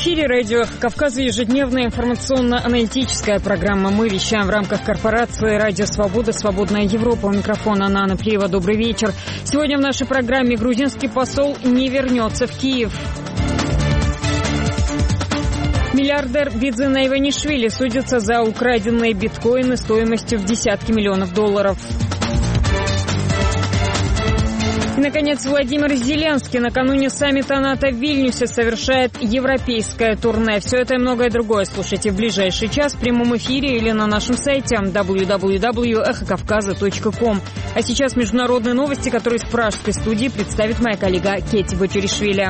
эфире радио «Кавказ», ежедневная информационно-аналитическая программа. Мы вещаем в рамках корпорации «Радио Свобода», «Свободная Европа». У микрофона Анна Плиева. Добрый вечер. Сегодня в нашей программе грузинский посол не вернется в Киев. Миллиардер Бидзина Иванишвили судится за украденные биткоины стоимостью в десятки миллионов долларов. И, наконец, Владимир Зеленский накануне саммита НАТО в Вильнюсе совершает европейское турне. Все это и многое другое слушайте в ближайший час в прямом эфире или на нашем сайте www.эхокавказа.ком. А сейчас международные новости, которые из пражской студии представит моя коллега Кетти Бочеришвили.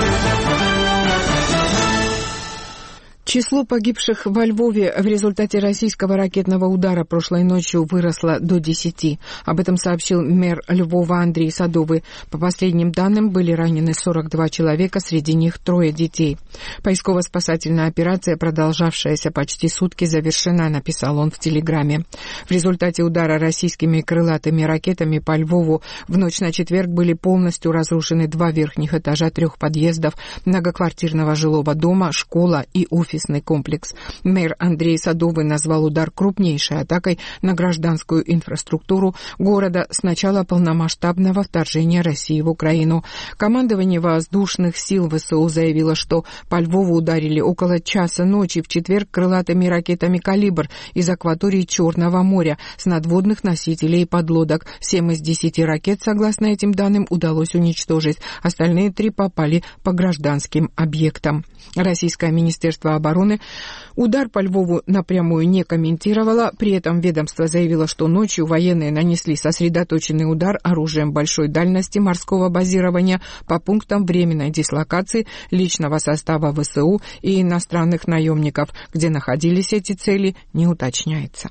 Число погибших во Львове в результате российского ракетного удара прошлой ночью выросло до 10. Об этом сообщил мэр Львова Андрей Садовый. По последним данным, были ранены 42 человека, среди них 3 детей. Поисково-спасательная операция, продолжавшаяся почти сутки, завершена, написал он в Телеграме. В результате удара российскими крылатыми ракетами по Львову в ночь на четверг были полностью разрушены 2 верхних этажа 3 подъездов многоквартирного жилого дома, школа и офис. Комплекс. Мэр Андрей Садовый назвал удар крупнейшей атакой на гражданскую инфраструктуру города с начала полномасштабного вторжения России в Украину. Командование воздушных сил ВСУ заявило, что по Львову ударили около часа ночи в четверг крылатыми ракетами «Калибр» из акватории Черного моря с надводных носителей и подлодок. 7 из 10 ракет, согласно этим данным, удалось уничтожить. Остальные 3 попали по гражданским объектам. Российское министерство обороны удар по Львову напрямую не комментировало. При этом ведомство заявило, что ночью военные нанесли сосредоточенный удар оружием большой дальности морского базирования по пунктам временной дислокации личного состава ВСУ и иностранных наемников. Где находились эти цели, не уточняется.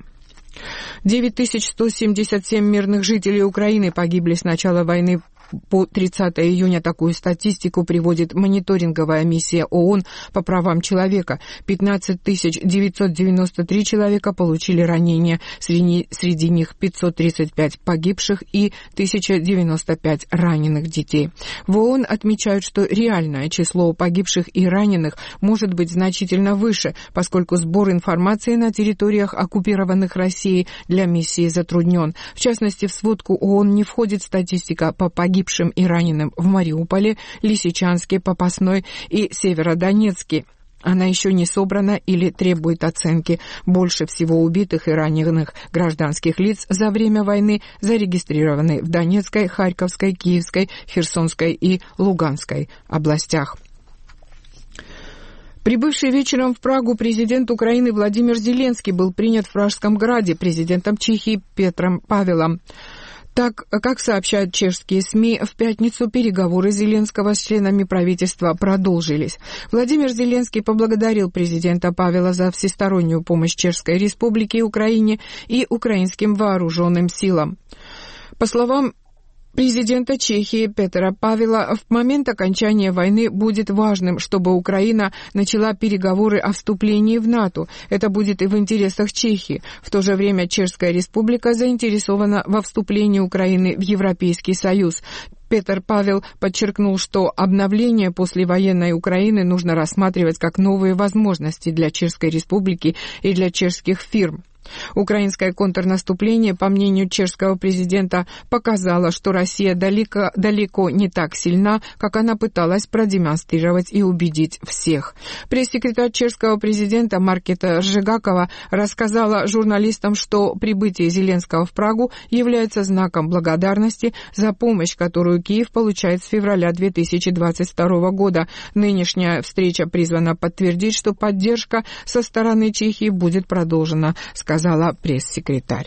9177 мирных жителей Украины погибли с начала войны по 30 июня. Такую статистику приводит мониторинговая миссия ООН по правам человека. 15 993 человека получили ранения, среди них 535 погибших и 1095 раненых детей. В ООН отмечают, что реальное число погибших и раненых может быть значительно выше, поскольку сбор информации на территориях, оккупированных Россией, для миссии затруднен. В частности, в сводку ООН не входит статистика по погибшим и раненым в Мариуполе, Лисичанске, Попасной и Северодонецке. Она еще не собрана или требует оценки. Больше всего убитых и раненых гражданских лиц за время войны зарегистрированы в Донецкой, Харьковской, Киевской, Херсонской и Луганской областях. Прибывший вечером в Прагу президент Украины Владимир Зеленский был принят в Пражском граде президентом Чехии Петром Павелом. Так, как сообщают чешские СМИ, в пятницу переговоры Зеленского с членами правительства продолжились. Владимир Зеленский поблагодарил президента Павела за всестороннюю помощь Чешской Республике и Украине и украинским вооруженным силам. По словам президента Чехии Петра Павела, в момент окончания войны будет важным, чтобы Украина начала переговоры о вступлении в НАТО. Это будет и в интересах Чехии. В то же время Чешская Республика заинтересована во вступлении Украины в Европейский Союз. Петр Павел подчеркнул, что обновление послевоенной Украины нужно рассматривать как новые возможности для Чешской Республики и для чешских фирм. Украинское контрнаступление, по мнению чешского президента, показало, что Россия далеко не так сильна, как она пыталась продемонстрировать и убедить всех. Пресс-секретарь чешского президента Маркета Жигакова рассказала журналистам, что прибытие Зеленского в Прагу является знаком благодарности за помощь, которую Киев получает с февраля 2022 года. Нынешняя встреча призвана подтвердить, что поддержка со стороны Чехии будет продолжена, сказала пресс-секретарь.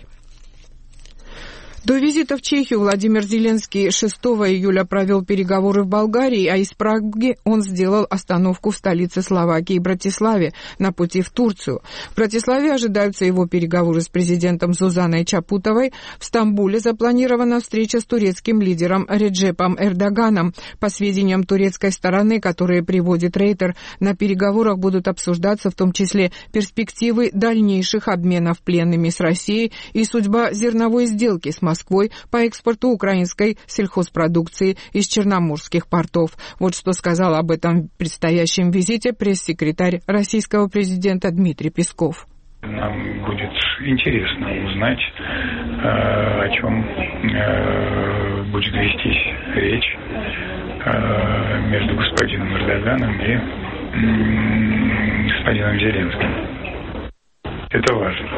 До визита в Чехию Владимир Зеленский 6 июля провел переговоры в Болгарии, а из Праги он сделал остановку в столице Словакии Братиславе на пути в Турцию. В Братиславе ожидаются его переговоры с президентом Зузаной Чапутовой. В Стамбуле запланирована встреча с турецким лидером Реджепом Эрдоганом. По сведениям турецкой стороны, которые приводит Рейтер, на переговорах будут обсуждаться в том числе перспективы дальнейших обменов пленными с Россией и судьба зерновой сделки с Москвой Москвой по экспорту украинской сельхозпродукции из черноморских портов. Вот что сказал об этом предстоящем визите пресс-секретарь российского президента Дмитрий Песков. Нам будет интересно узнать, о чем будет вестись речь между господином Эрдоганом и господином Зеленским. Это важно.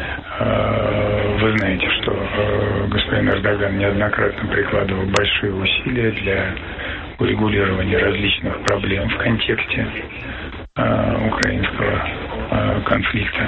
Вы знаете, что господин Эрдоган неоднократно прикладывал большие усилия для урегулирования различных проблем в контексте украинского конфликта,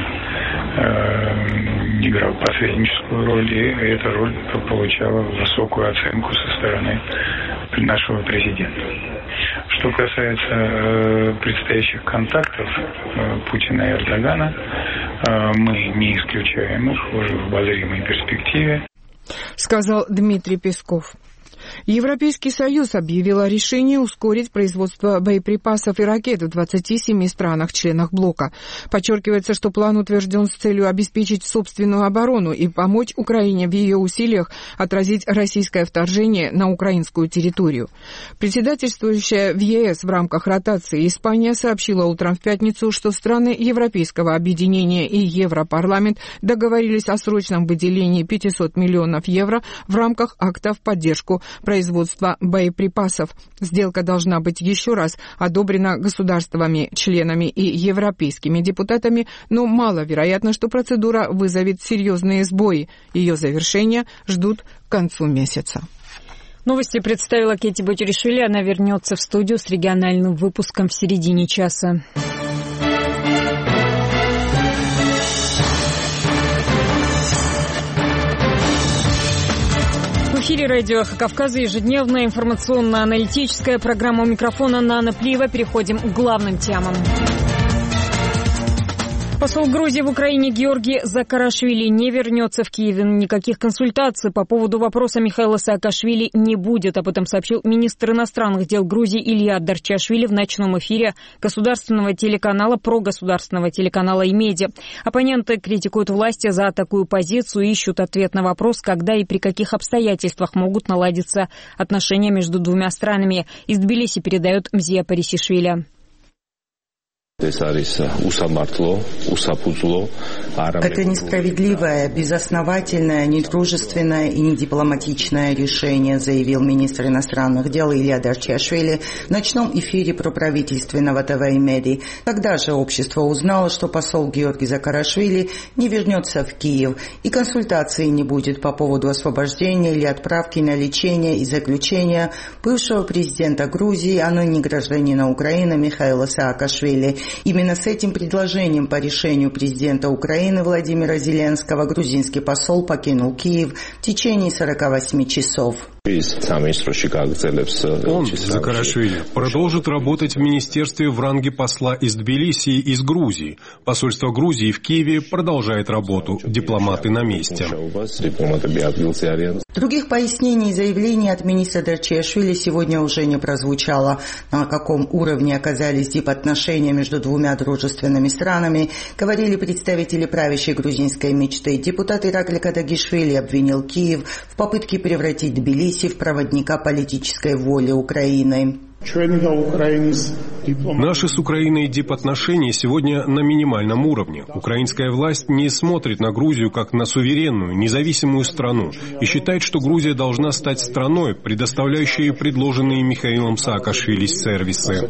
играл посредническую роль, и эта роль получала высокую оценку со стороны нашего президента. Что касается предстоящих контактов Путина и Эрдогана, мы не исключаем их уже в обозримой перспективе, сказал Дмитрий Песков. Европейский Союз объявил о решении ускорить производство боеприпасов и ракет в 27 странах-членах блока. Подчеркивается, что план утвержден с целью обеспечить собственную оборону и помочь Украине в ее усилиях отразить российское вторжение на украинскую территорию. Председательствующая в ЕС в рамках ротации Испания сообщила утром в пятницу, что страны Европейского объединения и Европарламент договорились о срочном выделении 500 миллионов евро в рамках акта в поддержку производства боеприпасов. Сделка должна быть еще раз одобрена государствами-членами и европейскими депутатами, но маловероятно, что процедура вызовет серьезные сбои. Ее завершение ждут к концу месяца. Новости представила Кэти Батюришвили. Она вернется в студию с региональным выпуском в середине часа. В эфире радио «Эхо Кавказа», ежедневная информационно-аналитическая программа, у микрофона Нана Плиева. Переходим к главным темам. Посол Грузии в Украине Георгий Закарашвили не вернется в Киев. Никаких консультаций по поводу вопроса Михаила Саакашвили не будет. Об этом сообщил министр иностранных дел Грузии Илья Дарчашвили в ночном эфире государственного телеканала, прогосударственного телеканала «Имеди». Оппоненты критикуют власти за такую позицию и ищут ответ на вопрос, когда и при каких обстоятельствах могут наладиться отношения между двумя странами. Из Тбилиси передает Мзия Парисишвили. Это несправедливое, безосновательное, недружественное и недипломатичное решение, заявил министр иностранных дел Илья Дарчашвили в ночном эфире проправительственного ТВ «Имеди». Тогда же общество узнало, что посол Георгий Закарашвили не вернется в Киев, и консультации не будет по поводу освобождения или отправки на лечение и заключение бывшего президента Грузии, а ныне гражданина Украины Михаила Саакашвили. Именно с этим предложением по решению президента Украины Владимира Зеленского грузинский посол покинул Киев в течение 48 часов. Он, Закарашвили, продолжит работать в министерстве в ранге посла из Тбилиси и из Грузии. Посольство Грузии в Киеве продолжает работу. Дипломаты на месте. Других пояснений и заявлений от министра Дарчашвили сегодня уже не прозвучало. На каком уровне оказались дипотношения между двумя дружественными странами, говорили представители правящей грузинской мечты. Депутат Ираклий Кадагишвили обвинил Киев в попытке превратить Тбилиси в проводника политической воли Украины. Наши с Украиной дипотношения сегодня на минимальном уровне. Украинская власть не смотрит на Грузию как на суверенную, независимую страну и считает, что Грузия должна стать страной, предоставляющей предложенные Михаилом Саакашвили сервисы.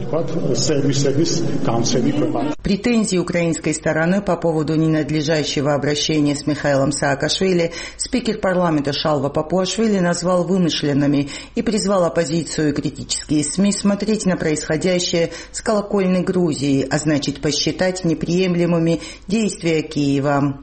Претензии украинской стороны по поводу ненадлежащего обращения с Михаилом Саакашвили спикер парламента Шалва Папуашвили назвал вымышленными и призвал оппозицию и критические СМИ смотреть на происходящее с колокольной Грузии, а значит посчитать неприемлемыми действия Киева.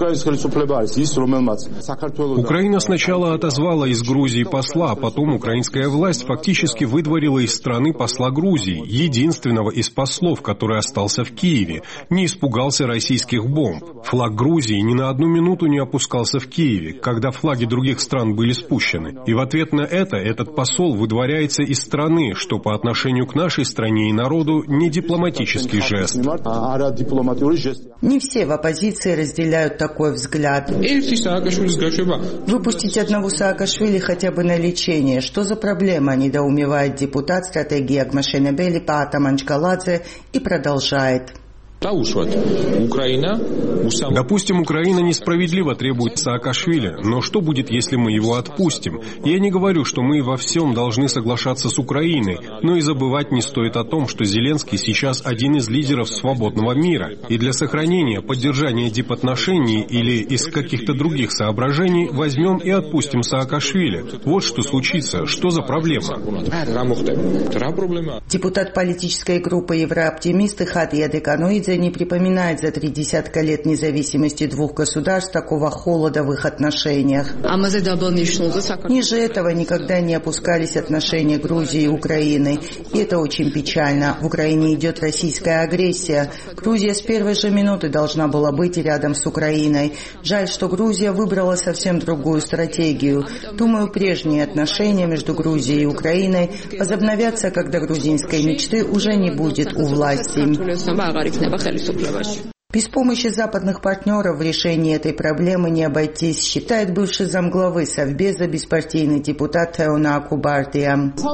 Украина сначала отозвала из Грузии посла, а потом украинская власть фактически выдворила из страны посла Грузии, единственного из послов, который остался в Киеве, не испугался российских бомб. Флаг Грузии ни на одну минуту не опускался в Киеве, когда флаги других стран были спущены. И в ответ на это этот посол выдворяется из страны, что по отношению к нашей стране и народу не дипломатический жест. Не все в оппозиции разделяют такой взгляд. Выпустить одного Саакашвили хотя бы на лечение. Что за проблема, недоумевает депутат стратегии Агмашенебели Паата Манчгаладзе и продолжает. Допустим, Украина несправедливо требует Саакашвили, но что будет, если мы его отпустим? Я не говорю, что мы во всем должны соглашаться с Украиной, но и забывать не стоит о том, что Зеленский сейчас один из лидеров свободного мира, и для сохранения, поддержания дипотношений или из каких-то других соображений возьмем и отпустим Саакашвили. Вот что случится. Что за проблема? Депутат политической группы «Еврооптимисты» Хатия Декануидзе не припоминает за 30 лет независимости двух государств такого холода в их отношениях. Ниже этого никогда не опускались отношения Грузии и Украины. И это очень печально. В Украине идет российская агрессия. Грузия с первой же минуты должна была быть рядом с Украиной. Жаль, что Грузия выбрала совсем другую стратегию. Думаю, прежние отношения между Грузией и Украиной возобновятся, когда грузинской мечты уже не будет у власти. Без помощи западных партнеров в решении этой проблемы не обойтись, считает бывший замглавы Совбеза беспартийный депутат Теона Акубардия.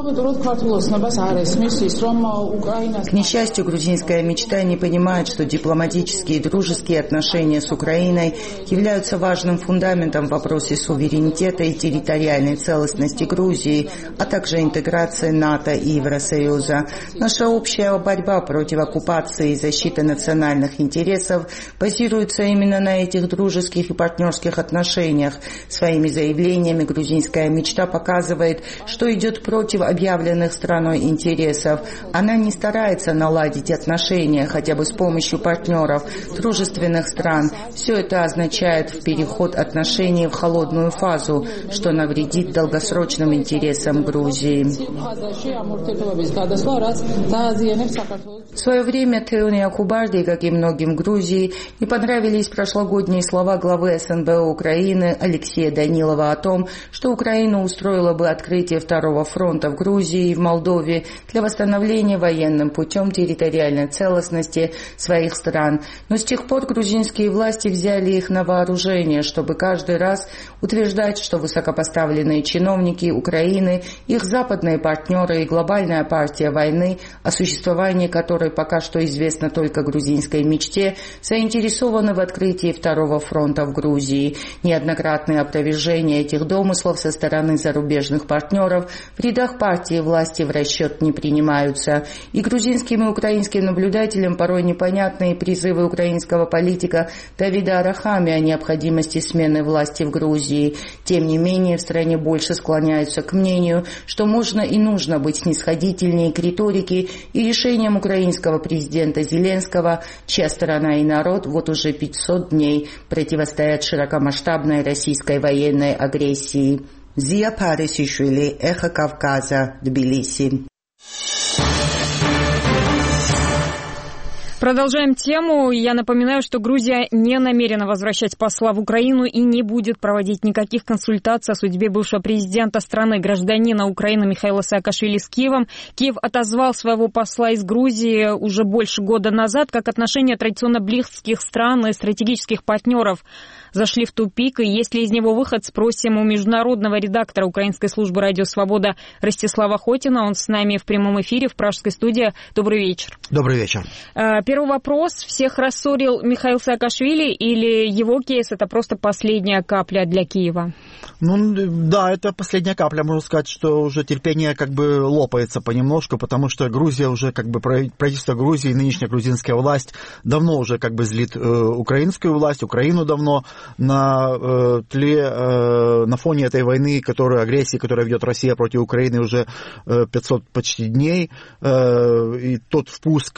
К несчастью, грузинская мечта не понимает, что дипломатические и дружеские отношения с Украиной являются важным фундаментом в вопросе суверенитета и территориальной целостности Грузии, а также интеграции НАТО и Евросоюза. Наша общая борьба против оккупации и защиты национальных интересов базируется именно на этих дружеских и партнерских отношениях. Своими заявлениями грузинская мечта показывает, что идет против объявленных страной интересов. Она не старается наладить отношения хотя бы с помощью партнеров, дружественных стран. Все это означает переход отношений в холодную фазу, что навредит долгосрочным интересам Грузии. В свое время Теоне Акубарди, как и многим Грузии, не понравились прошлогодние слова главы СНБ Украины Алексея Данилова о том, что Украина устроила бы открытие второго фронта в Грузии и в Молдове для восстановления военным путем территориальной целостности своих стран. Но с тех пор грузинские власти взяли их на вооружение, чтобы каждый раз утверждать, что высокопоставленные чиновники Украины, их западные партнеры и глобальная партия войны, о существовании которой пока что известно только грузинской мечте, заинтересованы в открытии второго фронта в Грузии. Неоднократные опровержения этих домыслов со стороны зарубежных партнеров в рядах партии власти в расчет не принимаются. И грузинским и украинским наблюдателям порой непонятные призывы украинского политика Давида Арахами о необходимости смены власти в Грузии. Тем не менее, в стране больше склоняются к мнению, что можно и нужно быть снисходительнее к риторике и решениям украинского президента Зеленского, чья сторона и народ вот уже 500 дней противостоят широкомасштабной российской военной агрессии. Зия Парисишвили, Эхо Кавказа, Тбилиси. Продолжаем тему. Я напоминаю, что Грузия не намерена возвращать посла в Украину и не будет проводить никаких консультаций о судьбе бывшего президента страны, гражданина Украины Михаила Саакашвили с Киевом. Киев отозвал своего посла из Грузии уже больше года назад, как отношения традиционно близких стран и стратегических партнеров зашли в тупик, и есть ли из него выход, спросим у международного редактора Украинской службы «Радио Свобода» Ростислава Хотина. Он с нами в прямом эфире в пражской студии. Добрый вечер. Добрый вечер. Первый вопрос. Всех рассорил Михаил Саакашвили или его кейс — это просто последняя капля для Киева? Ну, да, это последняя капля. Можно сказать, что уже терпение как бы лопается понемножку, потому что Грузия уже как бы, правительство Грузии, нынешняя грузинская власть давно уже как бы злит украинскую власть, Украину давно на фоне этой войны, агрессии, которую ведет Россия против Украины уже 500 почти дней, и тот впуск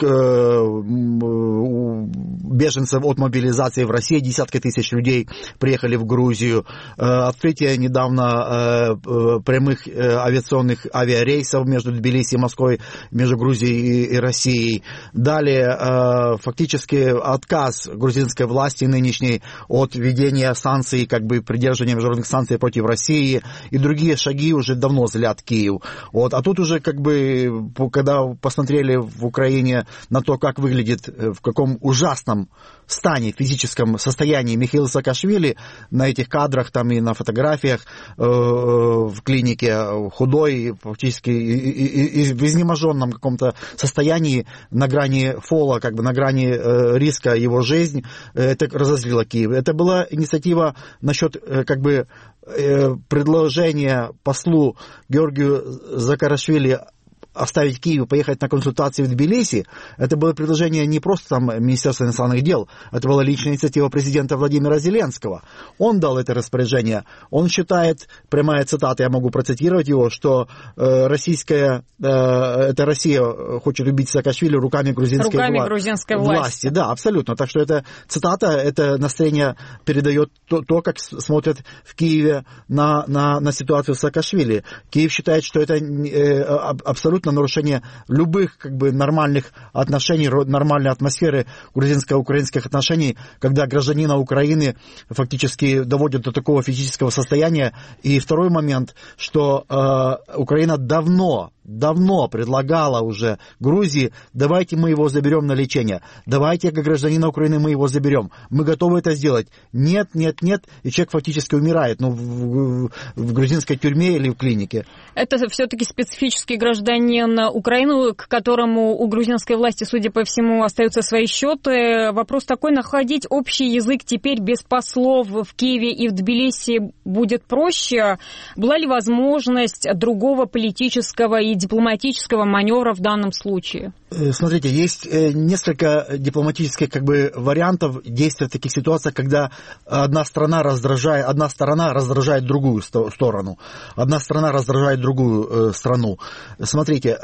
беженцев от мобилизации в России, десятки тысяч людей приехали в Грузию, открытие открытие недавно прямых авиационных авиарейсов между Тбилиси и Москвой, между Грузией и Россией. Далее фактически отказ грузинской власти нынешней от введения санкций, как бы придерживания международных санкций против России, и другие шаги уже давно злят Киев. Вот. А тут уже, как бы, когда посмотрели в Украине на то, как выглядит, в каком ужасном стане, физическом состоянии Михаил Саакашвили на этих кадрах там и на фотографиях в клинике, худой, фактически в изнеможенном каком-то состоянии, на грани фола, как бы на грани риска его жизнь, это разозлило Киев. Это была инициатива насчет как бы предложения послу Георгию Закарашвили оставить Киев, поехать на консультации в Тбилиси. Это было предложение не просто там Министерства иностранных дел, это была личная инициатива президента Владимира Зеленского. Он дал это распоряжение. Он считает, прямая цитата, я могу процитировать его, что Россия хочет убить Саакашвили руками грузинской власти. Да, абсолютно. Так что это цитата, это настроение передает то, как смотрят в Киеве на ситуацию Саакашвили. Киев считает, что это абсолютно нарушение любых как бы нормальных отношений, нормальной атмосферы грузинско-украинских отношений, когда гражданина Украины фактически доводят до такого физического состояния. И второй момент, что Украина давно предлагала уже Грузии: давайте мы его заберем на лечение, давайте как гражданина Украины мы его заберем, мы готовы это сделать. Нет, и человек фактически умирает в грузинской тюрьме или в клинике. Это все-таки специфический гражданин Украины, к которому у грузинской власти, судя по всему, остаются свои счеты. Вопрос такой: находить общий язык теперь без послов в Киеве и в Тбилиси будет проще? Была ли возможность другого политического и дипломатического маневра в данном случае? Смотрите, есть несколько дипломатических как бы вариантов действия в таких ситуациях, когда одна сторона раздражает другую сторону, одна страна раздражает другую страну. Смотрите,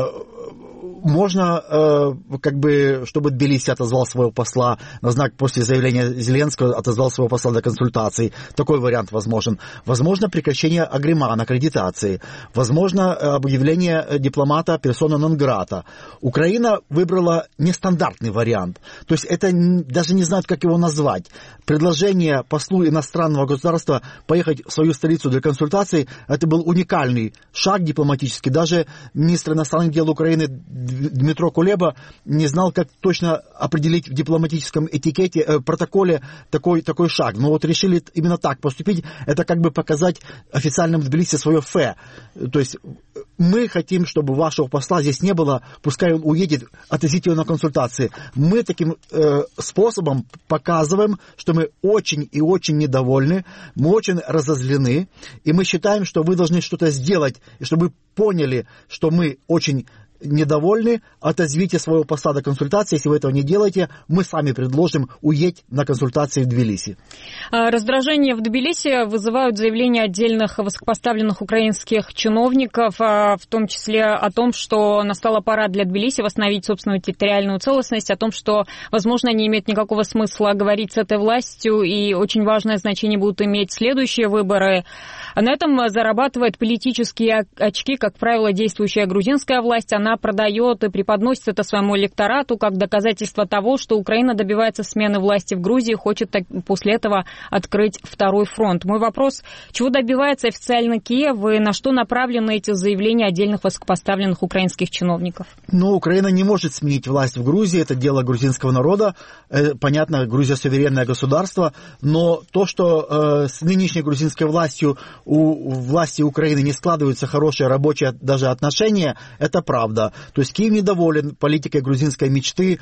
можно, как бы, чтобы Тбилиси отозвал своего посла на знак после заявления Зеленского, отозвал своего посла для консультаций. Такой вариант возможен. Возможно прекращение агримана, аккредитации. Возможно объявление дипломата персона нон-грата. Украина выбрала нестандартный вариант. То есть это даже не знают, как его назвать. Предложение послу иностранного государства поехать в свою столицу для консультаций, это был уникальный шаг дипломатический. Даже министр иностранных дел Украины Дмитро Кулеба не знал, как точно определить в дипломатическом протоколе такой шаг. Но вот решили именно так поступить. Это как бы показать официальным в Тбилиси свое фе. То есть мы хотим, чтобы вашего посла здесь не было, пускай он уедет, отвезите его на консультации. Мы таким способом показываем, что мы очень и очень недовольны, мы очень разозлены, и мы считаем, что вы должны что-то сделать, и чтобы вы поняли, что мы очень недовольны, отозвите своего посла до консультации. Если вы этого не делаете, мы сами предложим уедь на консультации в Тбилиси. Раздражение в Тбилиси вызывают заявления отдельных высокопоставленных украинских чиновников, в том числе о том, что настала пора для Тбилиси восстановить собственную территориальную целостность, о том, что, возможно, не имеет никакого смысла говорить с этой властью, и очень важное значение будут иметь следующие выборы. На этом зарабатывает политические очки, как правило, действующая грузинская власть. Она продает и преподносит это своему электорату как доказательство того, что Украина добивается смены власти в Грузии, хочет после этого открыть второй фронт. Мой вопрос: чего добивается официально Киев и на что направлены эти заявления отдельных высокопоставленных украинских чиновников? Украина не может сменить власть в Грузии, это дело грузинского народа. Понятно, Грузия суверенное государство, но то, что с нынешней грузинской властью у власти Украины не складываются хорошие рабочие даже отношения, это правда. То есть Киев недоволен политикой грузинской мечты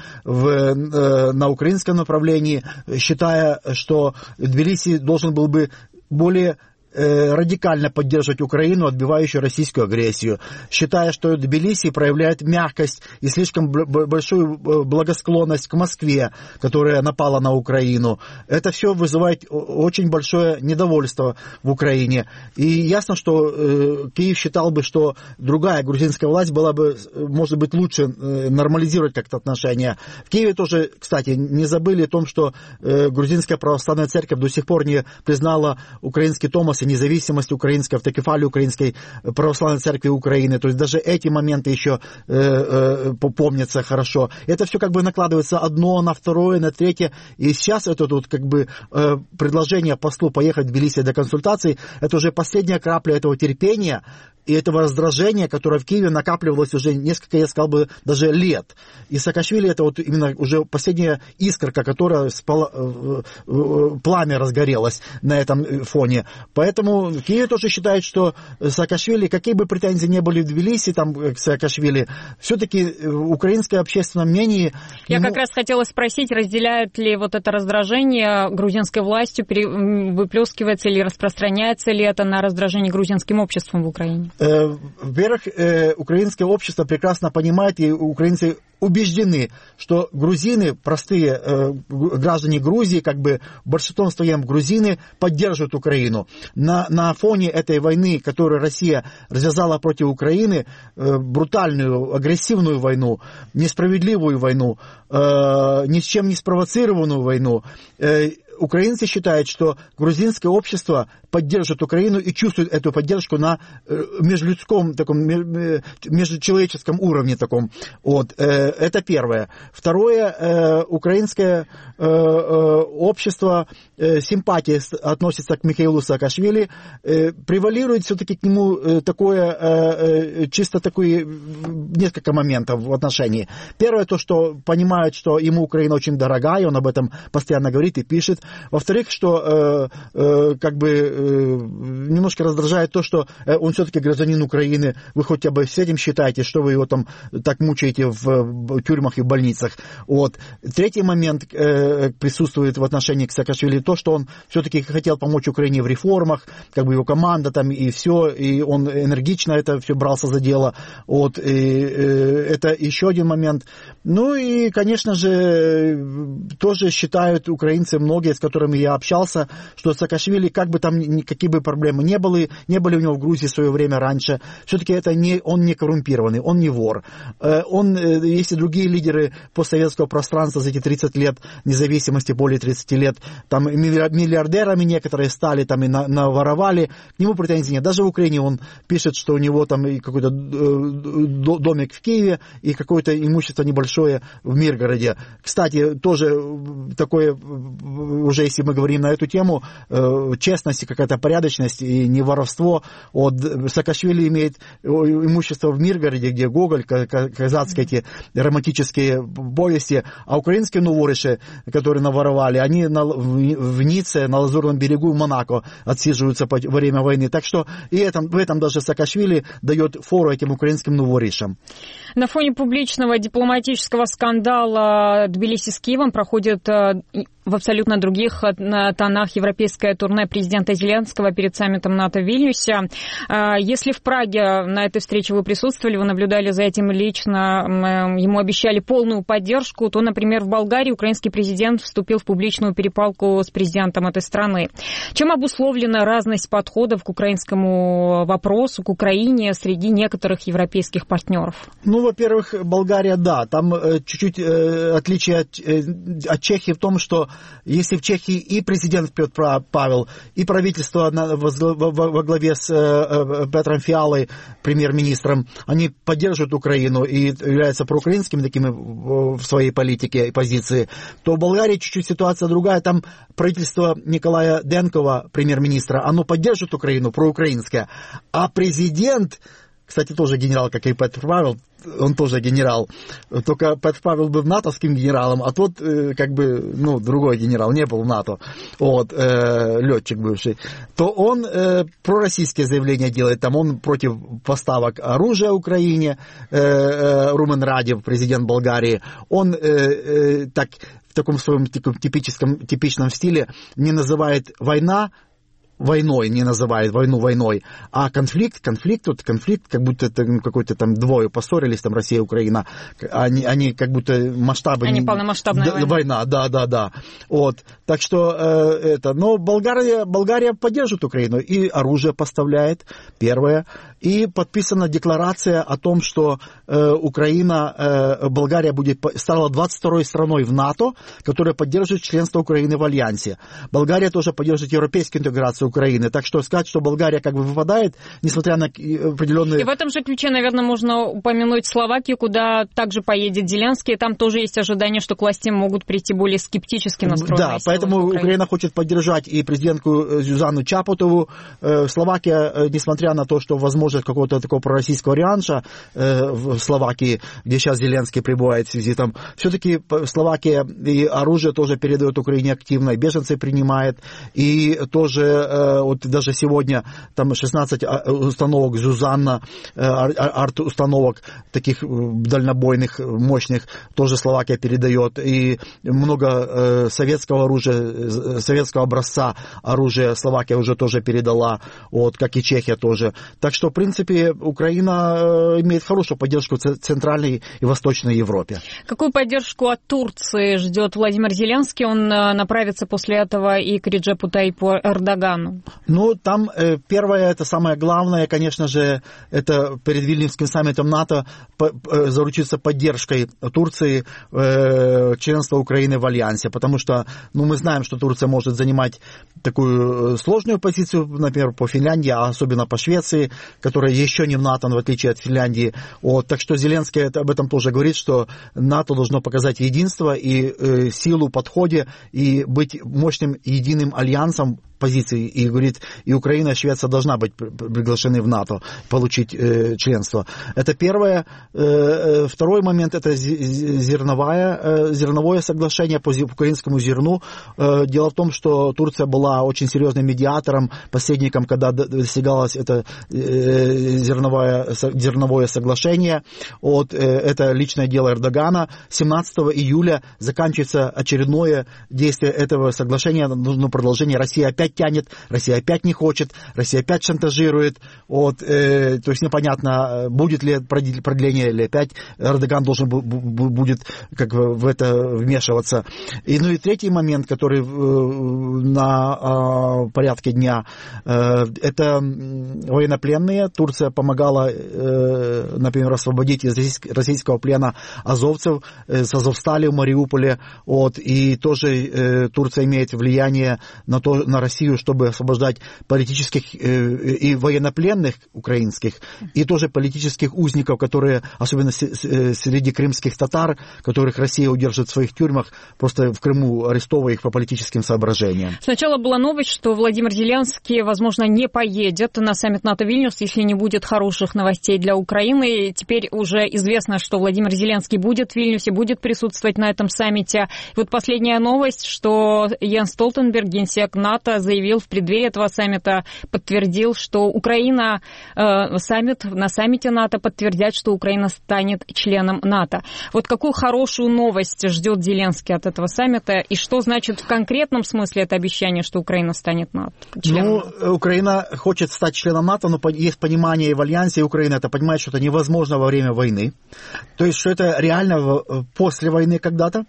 на украинском направлении, считая, что Тбилиси должен был бы более радикально поддерживать Украину, отбивающую российскую агрессию, считая, что Тбилиси проявляет мягкость и слишком большую благосклонность к Москве, которая напала на Украину. Это все вызывает очень большое недовольство в Украине. И ясно, что Киев считал бы, что другая грузинская власть была бы, может быть, лучше нормализировать как-то отношения. В Киеве тоже, кстати, не забыли о том, что грузинская православная церковь до сих пор не признала украинский Томос вопросе независимости украинской, автокефалии Украинской православной церкви Украины. То есть даже эти моменты еще помнятся хорошо. Это все как бы накладывается одно на второе, на третье. И сейчас это тут как бы предложение послу поехать в Тбилиси до консультаций, это уже последняя крапля этого терпения и этого раздражения, которое в Киеве накапливалось уже несколько, я сказал бы, даже лет. И Саакашвили это вот именно уже последняя искорка, которая пламя разгорелось на этом фоне. Поэтому в Киеве тоже считают, что Саакашвили, какие бы претензии не были в Тбилиси там, к Саакашвили, все-таки украинское общественное мнение... Я как раз хотела спросить, разделяет ли вот это раздражение грузинской властью, выплескивается или распространяется ли это на раздражение грузинским обществом в Украине? Во-первых, украинское общество прекрасно понимает, и украинцы убеждены, что грузины, простые граждане Грузии, как бы большинством своем грузины, поддерживают Украину. На фоне этой войны, которую Россия развязала против Украины, брутальную, агрессивную войну, несправедливую войну, ни с чем не спровоцированную войну, украинцы считают, что грузинское общество поддержит Украину и чувствует эту поддержку на межлюдском, таком, межчеловеческом уровне таком. Вот. Это первое. Второе, украинское общество симпатии относится к Михаилу Саакашвили, превалирует все-таки к нему такое, чисто такое, несколько моментов в отношении. Первое, то, что понимают, что ему Украина очень дорога, и он об этом постоянно говорит и пишет. Во-вторых, что как бы немножко раздражает то, что он все-таки гражданин Украины. Вы хотя бы с этим считаете, что вы его там так мучаете в тюрьмах и в больницах. Вот. Третий момент присутствует в отношении к Саакашвили, то, что он все-таки хотел помочь Украине в реформах, как бы его команда там и все, и он энергично это все брался за дело. Вот. И это еще один момент. Ну и, конечно же, тоже считают украинцы, многие, с которыми я общался, что Саакашвили, как бы там какие бы проблемы не были у него в Грузии в свое время раньше, все-таки это он не коррумпированный, он не вор. Он, если другие лидеры постсоветского пространства за эти 30 лет независимости, более 30 лет, там миллиардерами некоторые стали, там и наворовали, к нему претензий нет. Даже в Украине он пишет, что у него там и какой-то домик в Киеве, и какое-то имущество небольшое в Миргороде. Кстати, тоже такое, уже если мы говорим на эту тему, честность, какая-то порядочность и не воровство. Вот Саакашвили имеет имущество в Миргороде, где Гоголь, казацкие эти романтические повести, а украинские новорыши, которые наворовали, они в Ницце, на Лазурном берегу, в Монако отсиживаются во время войны. Так что и в этом даже Саакашвили дает фору этим украинским новорышам. На фоне публичного дипломатического скандала Тбилиси с Киевом проходит в абсолютно других тонах европейское турне президента Зеленского перед саммитом НАТО в Вильнюсе. Если в Праге на этой встрече вы присутствовали, вы наблюдали за этим лично, ему обещали полную поддержку, то, например, в Болгарии украинский президент вступил в публичную перепалку с президентом этой страны. Чем обусловлена разность подходов к украинскому вопросу, к Украине среди некоторых европейских партнеров? Ну, во-первых, Болгария, да, там чуть-чуть отличие от Чехии в том, что если в Чехии и президент Петр Павел, и правительство во главе с Петром Фиалой, премьер-министром, они поддерживают Украину и являются проукраинскими такими в своей политике и позиции, то в Болгарии чуть-чуть ситуация другая. Там правительство Николая Денкова, премьер-министра, оно поддерживает Украину, проукраинское, а президент, кстати, тоже генерал, как и Петр Павел, он тоже генерал, только Петр Павел был натовским генералом, а тот, как бы, другой генерал, не был в НАТО, вот, летчик бывший, то он пророссийские заявления делает, там он против поставок оружия Украине, Румен Радев, президент Болгарии, он так в таком своем типичном стиле не называет войной, не называет войну войной, а конфликт, как будто это какой-то там двое поссорились, там Россия и Украина, они как будто масштабы... Они полномасштабная война. Да. Вот. Так что но Болгария поддерживает Украину и оружие поставляет, первое, и подписана декларация о том, что Болгария стала 22-й страной в НАТО, которая поддерживает членство Украины в Альянсе. Болгария тоже поддерживает европейскую интеграцию Украины. Так что сказать, что Болгария как бы выпадает, несмотря на определенные... И в этом же ключе, наверное, можно упомянуть Словакию, куда также поедет Зеленский. Там тоже есть ожидание, что к власти могут прийти более скептически настроенные. Да, поэтому Украина хочет поддержать и президентку Зюзанну Чапутову. Словакия, несмотря на то, что возможность какого-то такого пророссийского реванша в Словакии, где сейчас Зеленский прибывает с визитом, все-таки Словакия и оружие тоже передает Украине активно, и беженцы принимает, и тоже вот даже сегодня там 16 установок Зюзанна, арт-установок таких дальнобойных, мощных, тоже Словакия передает, и много советского оружия, советского образца оружия Словакия уже тоже передала, вот, как и Чехия тоже. Так что, в принципе, Украина имеет хорошую поддержку в Центральной и Восточной Европе. Какую поддержку от Турции ждет Владимир Зеленский? Он направится после этого и к Реджепу Тайипу Эрдогану. Ну, там первое, это самое главное, конечно же, это перед Вильнюсским саммитом НАТО заручиться поддержкой Турции членства Украины в Альянсе, потому что, ну, мы знаем, что Турция может занимать такую сложную позицию, например, по Финляндии, а особенно по Швеции, которая еще не в НАТО, в отличие от Финляндии. Вот, так что Зеленский об этом тоже говорит, что НАТО должно показать единство и силу в подходе и быть мощным единым альянсом позиции, и говорит, и Украина, и Швеция должна быть приглашены в НАТО, получить членство. Это первое. Второй момент, это зерновое соглашение по украинскому зерну. Дело в том, что Турция была очень серьезным медиатором, посредником, когда достигалось это зерновое соглашение. Вот, это личное дело Эрдогана. 17 июля заканчивается очередное действие этого соглашения, нужно продолжение. Россия опять тянет, Россия опять не хочет, Россия опять шантажирует. Вот, то есть непонятно, будет ли продление, или опять Эрдоган должен будет как бы в это вмешиваться. И, ну и третий момент, который на порядке дня, это военнопленные. Турция помогала, например, освободить из российского плена азовцев с Азовстали в Мариуполе. Вот, и тоже Турция имеет влияние на Россию, чтобы освобождать политических и военнопленных украинских, и тоже политических узников, которые, особенно среди крымских татар, которых Россия удерживает в своих тюрьмах, просто в Крыму арестовывая их по политическим соображениям. Сначала была новость, что Владимир Зеленский, возможно, не поедет на саммит НАТО-Вильнюс, если не будет хороших новостей для Украины. Теперь уже известно, что Владимир Зеленский будет в Вильнюсе, будет присутствовать на этом саммите. И вот последняя новость, что Йенс Столтенберг, генсек НАТО, заявил в преддверии этого саммита, подтвердил, что Украина, на саммите НАТО подтвердят, что Украина станет членом НАТО. Вот какую хорошую новость ждет Зеленский от этого саммита, и что значит в конкретном смысле это обещание, что Украина станет НАТО? Ну, Украина хочет стать членом НАТО, но есть понимание и в Альянсе, и Украина это понимает, что это невозможно во время войны. То есть, что это реально после войны когда-то.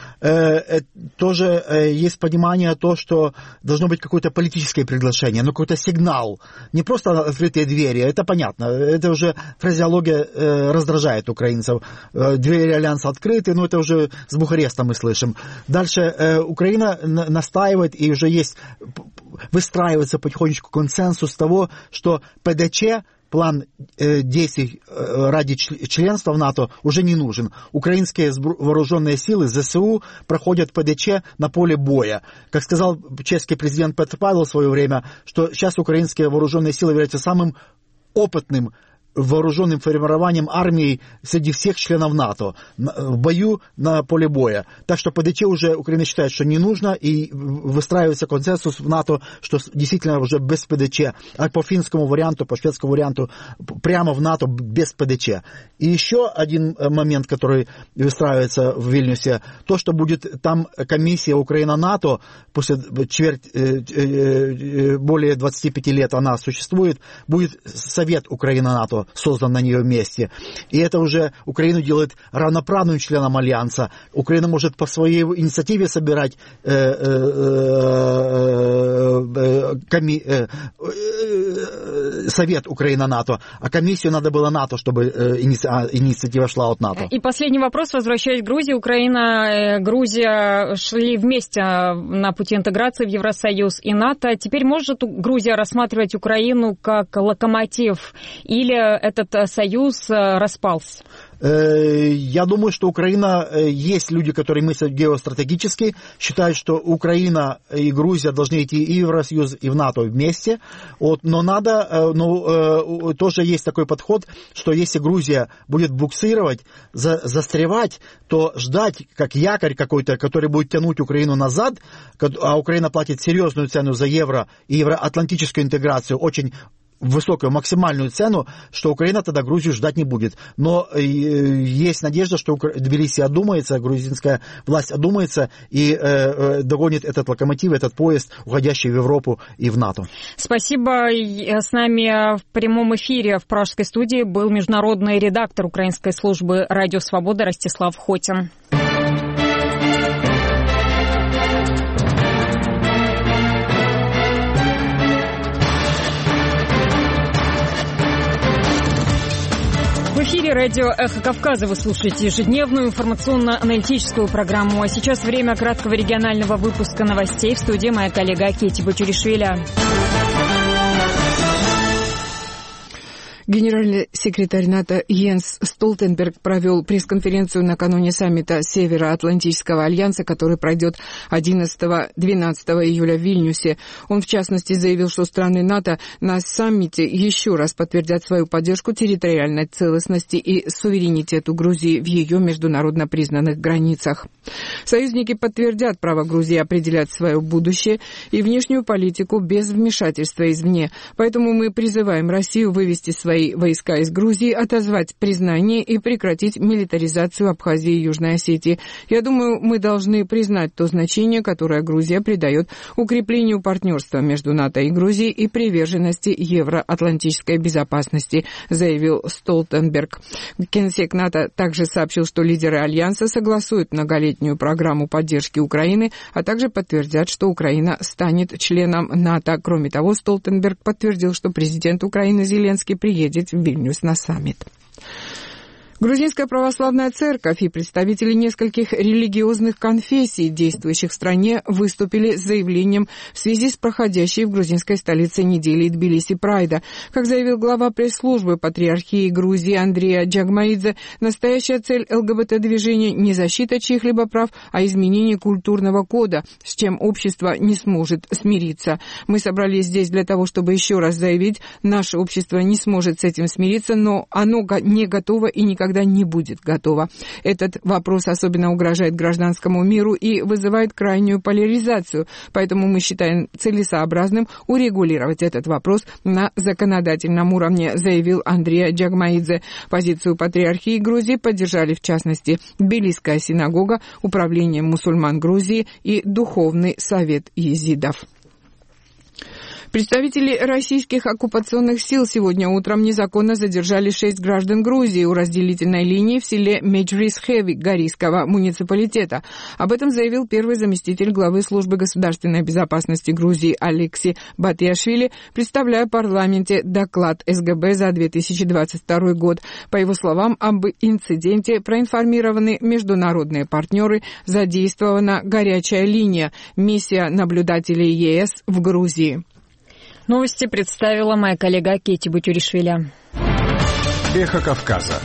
Тоже есть понимание то, что должно быть какое-то политическое приглашение, но какой-то сигнал. Не просто открытые двери, это понятно. Это уже фразеология раздражает украинцев. Двери Альянса открыты, но это уже с Бухареста мы слышим. Дальше Украина настаивает, и уже есть, выстраивается потихонечку консенсус того, что ПДЧ, план действий ради членства в НАТО уже не нужен. Украинские вооруженные силы, ЗСУ, проходят ПДЧ на поле боя. Как сказал чешский президент Петр Павел в свое время, что сейчас украинские вооруженные силы являются самым опытным вооруженным формированием армии среди всех членов НАТО в бою на поле боя. Так что ПДЧ уже Украина считает, что не нужно, и выстраивается консенсус в НАТО, что действительно уже без ПДЧ. А по финскому варианту, по шведскому варианту, прямо в НАТО без ПДЧ. И еще один момент, который выстраивается в Вильнюсе, то, что будет там комиссия Украина-НАТО, после более 25 лет она существует, будет Совет Украина-НАТО. НАТО, создан на ее месте. И это уже Украину делает равноправным членом Альянса. Украина может по своей инициативе собирать Совет Украина-НАТО, а комиссию надо было НАТО, чтобы инициатива шла от НАТО. И последний вопрос, возвращаясь к Грузии. Украина, Грузия шли вместе на пути интеграции в Евросоюз и НАТО. Теперь может Грузия рассматривать Украину как локомотив, или этот союз распался? Я думаю, что Украина, есть люди, которые мыслят геостратегически, считают, что Украина и Грузия должны идти и в Евросоюз, и в НАТО вместе. Но тоже есть такой подход, что если Грузия будет буксировать, застревать, то ждать, как якорь какой-то, который будет тянуть Украину назад, а Украина платит серьезную цену за евро и евроатлантическую интеграцию, очень высокую, максимальную цену, что Украина тогда Грузию ждать не будет. Но есть надежда, что Тбилиси одумается, грузинская власть одумается и догонит этот локомотив, этот поезд, уходящий в Европу и в НАТО. Спасибо. С нами в прямом эфире в пражской студии был международный редактор украинской службы «Радио Свобода» Ростислав Хотин. В эфире радио «Эхо Кавказа» вы слушаете ежедневную информационно-аналитическую программу. А сейчас время краткого регионального выпуска новостей. В студии моя коллега Кетти Бутюришвили. Генеральный секретарь НАТО Йенс Столтенберг провел пресс-конференцию накануне саммита Североатлантического альянса, который пройдет 11-12 июля в Вильнюсе. Он, в частности, заявил, что страны НАТО на саммите еще раз подтвердят свою поддержку территориальной целостности и суверенитету Грузии в ее международно признанных границах. Союзники подтвердят право Грузии определять свое будущее и внешнюю политику без вмешательства извне. Поэтому мы призываем Россию вывести свои войска из Грузии, отозвать признание и прекратить милитаризацию Абхазии и Южной Осетии. Я думаю, мы должны признать то значение, которое Грузия придает укреплению партнерства между НАТО и Грузией и приверженности евроатлантической безопасности, заявил Столтенберг. Генсек НАТО также сообщил, что лидеры Альянса согласуют многолетнюю программу поддержки Украины, а также подтвердят, что Украина станет членом НАТО. Кроме того, Столтенберг подтвердил, что президент Украины Зеленский приедет в Вильнюс на саммит. Грузинская православная церковь и представители нескольких религиозных конфессий, действующих в стране, выступили с заявлением в связи с проходящей в грузинской столице недели Тбилиси Прайда. Как заявил глава пресс-службы Патриархии Грузии Андрея Джагмаидзе, настоящая цель ЛГБТ-движения не защита чьих-либо прав, а изменение культурного кода, с чем общество не сможет смириться. Мы собрались здесь для того, чтобы еще раз заявить, наше общество не сможет с этим смириться, но оно не готово и никогда не будет готова. Этот вопрос особенно угрожает гражданскому миру и вызывает крайнюю поляризацию, поэтому мы считаем целесообразным урегулировать этот вопрос на законодательном уровне, заявил Андрей Джагмаидзе. Позицию Патриархии Грузии поддержали в частности Тбилисская синагога, Управление мусульман Грузии и Духовный совет езидов. Представители российских оккупационных сил сегодня утром незаконно задержали 6 граждан Грузии у разделительной линии в селе Меджлис-Хеви Горийского муниципалитета. Об этом заявил первый заместитель главы службы государственной безопасности Грузии Алекси Батиашвили, представляя в парламенте доклад СГБ за 2022 год. По его словам, об инциденте проинформированы международные партнеры, задействована горячая линия, миссия наблюдателей ЕС в Грузии. Новости представила моя коллега Кетти Бутюришвили. Эхо Кавказа.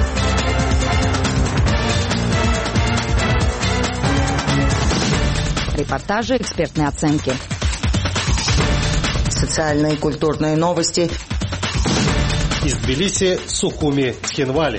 Репортажи, экспертные оценки. Социальные и культурные новости. Из Тбилиси, Сухуми, Тхенвали.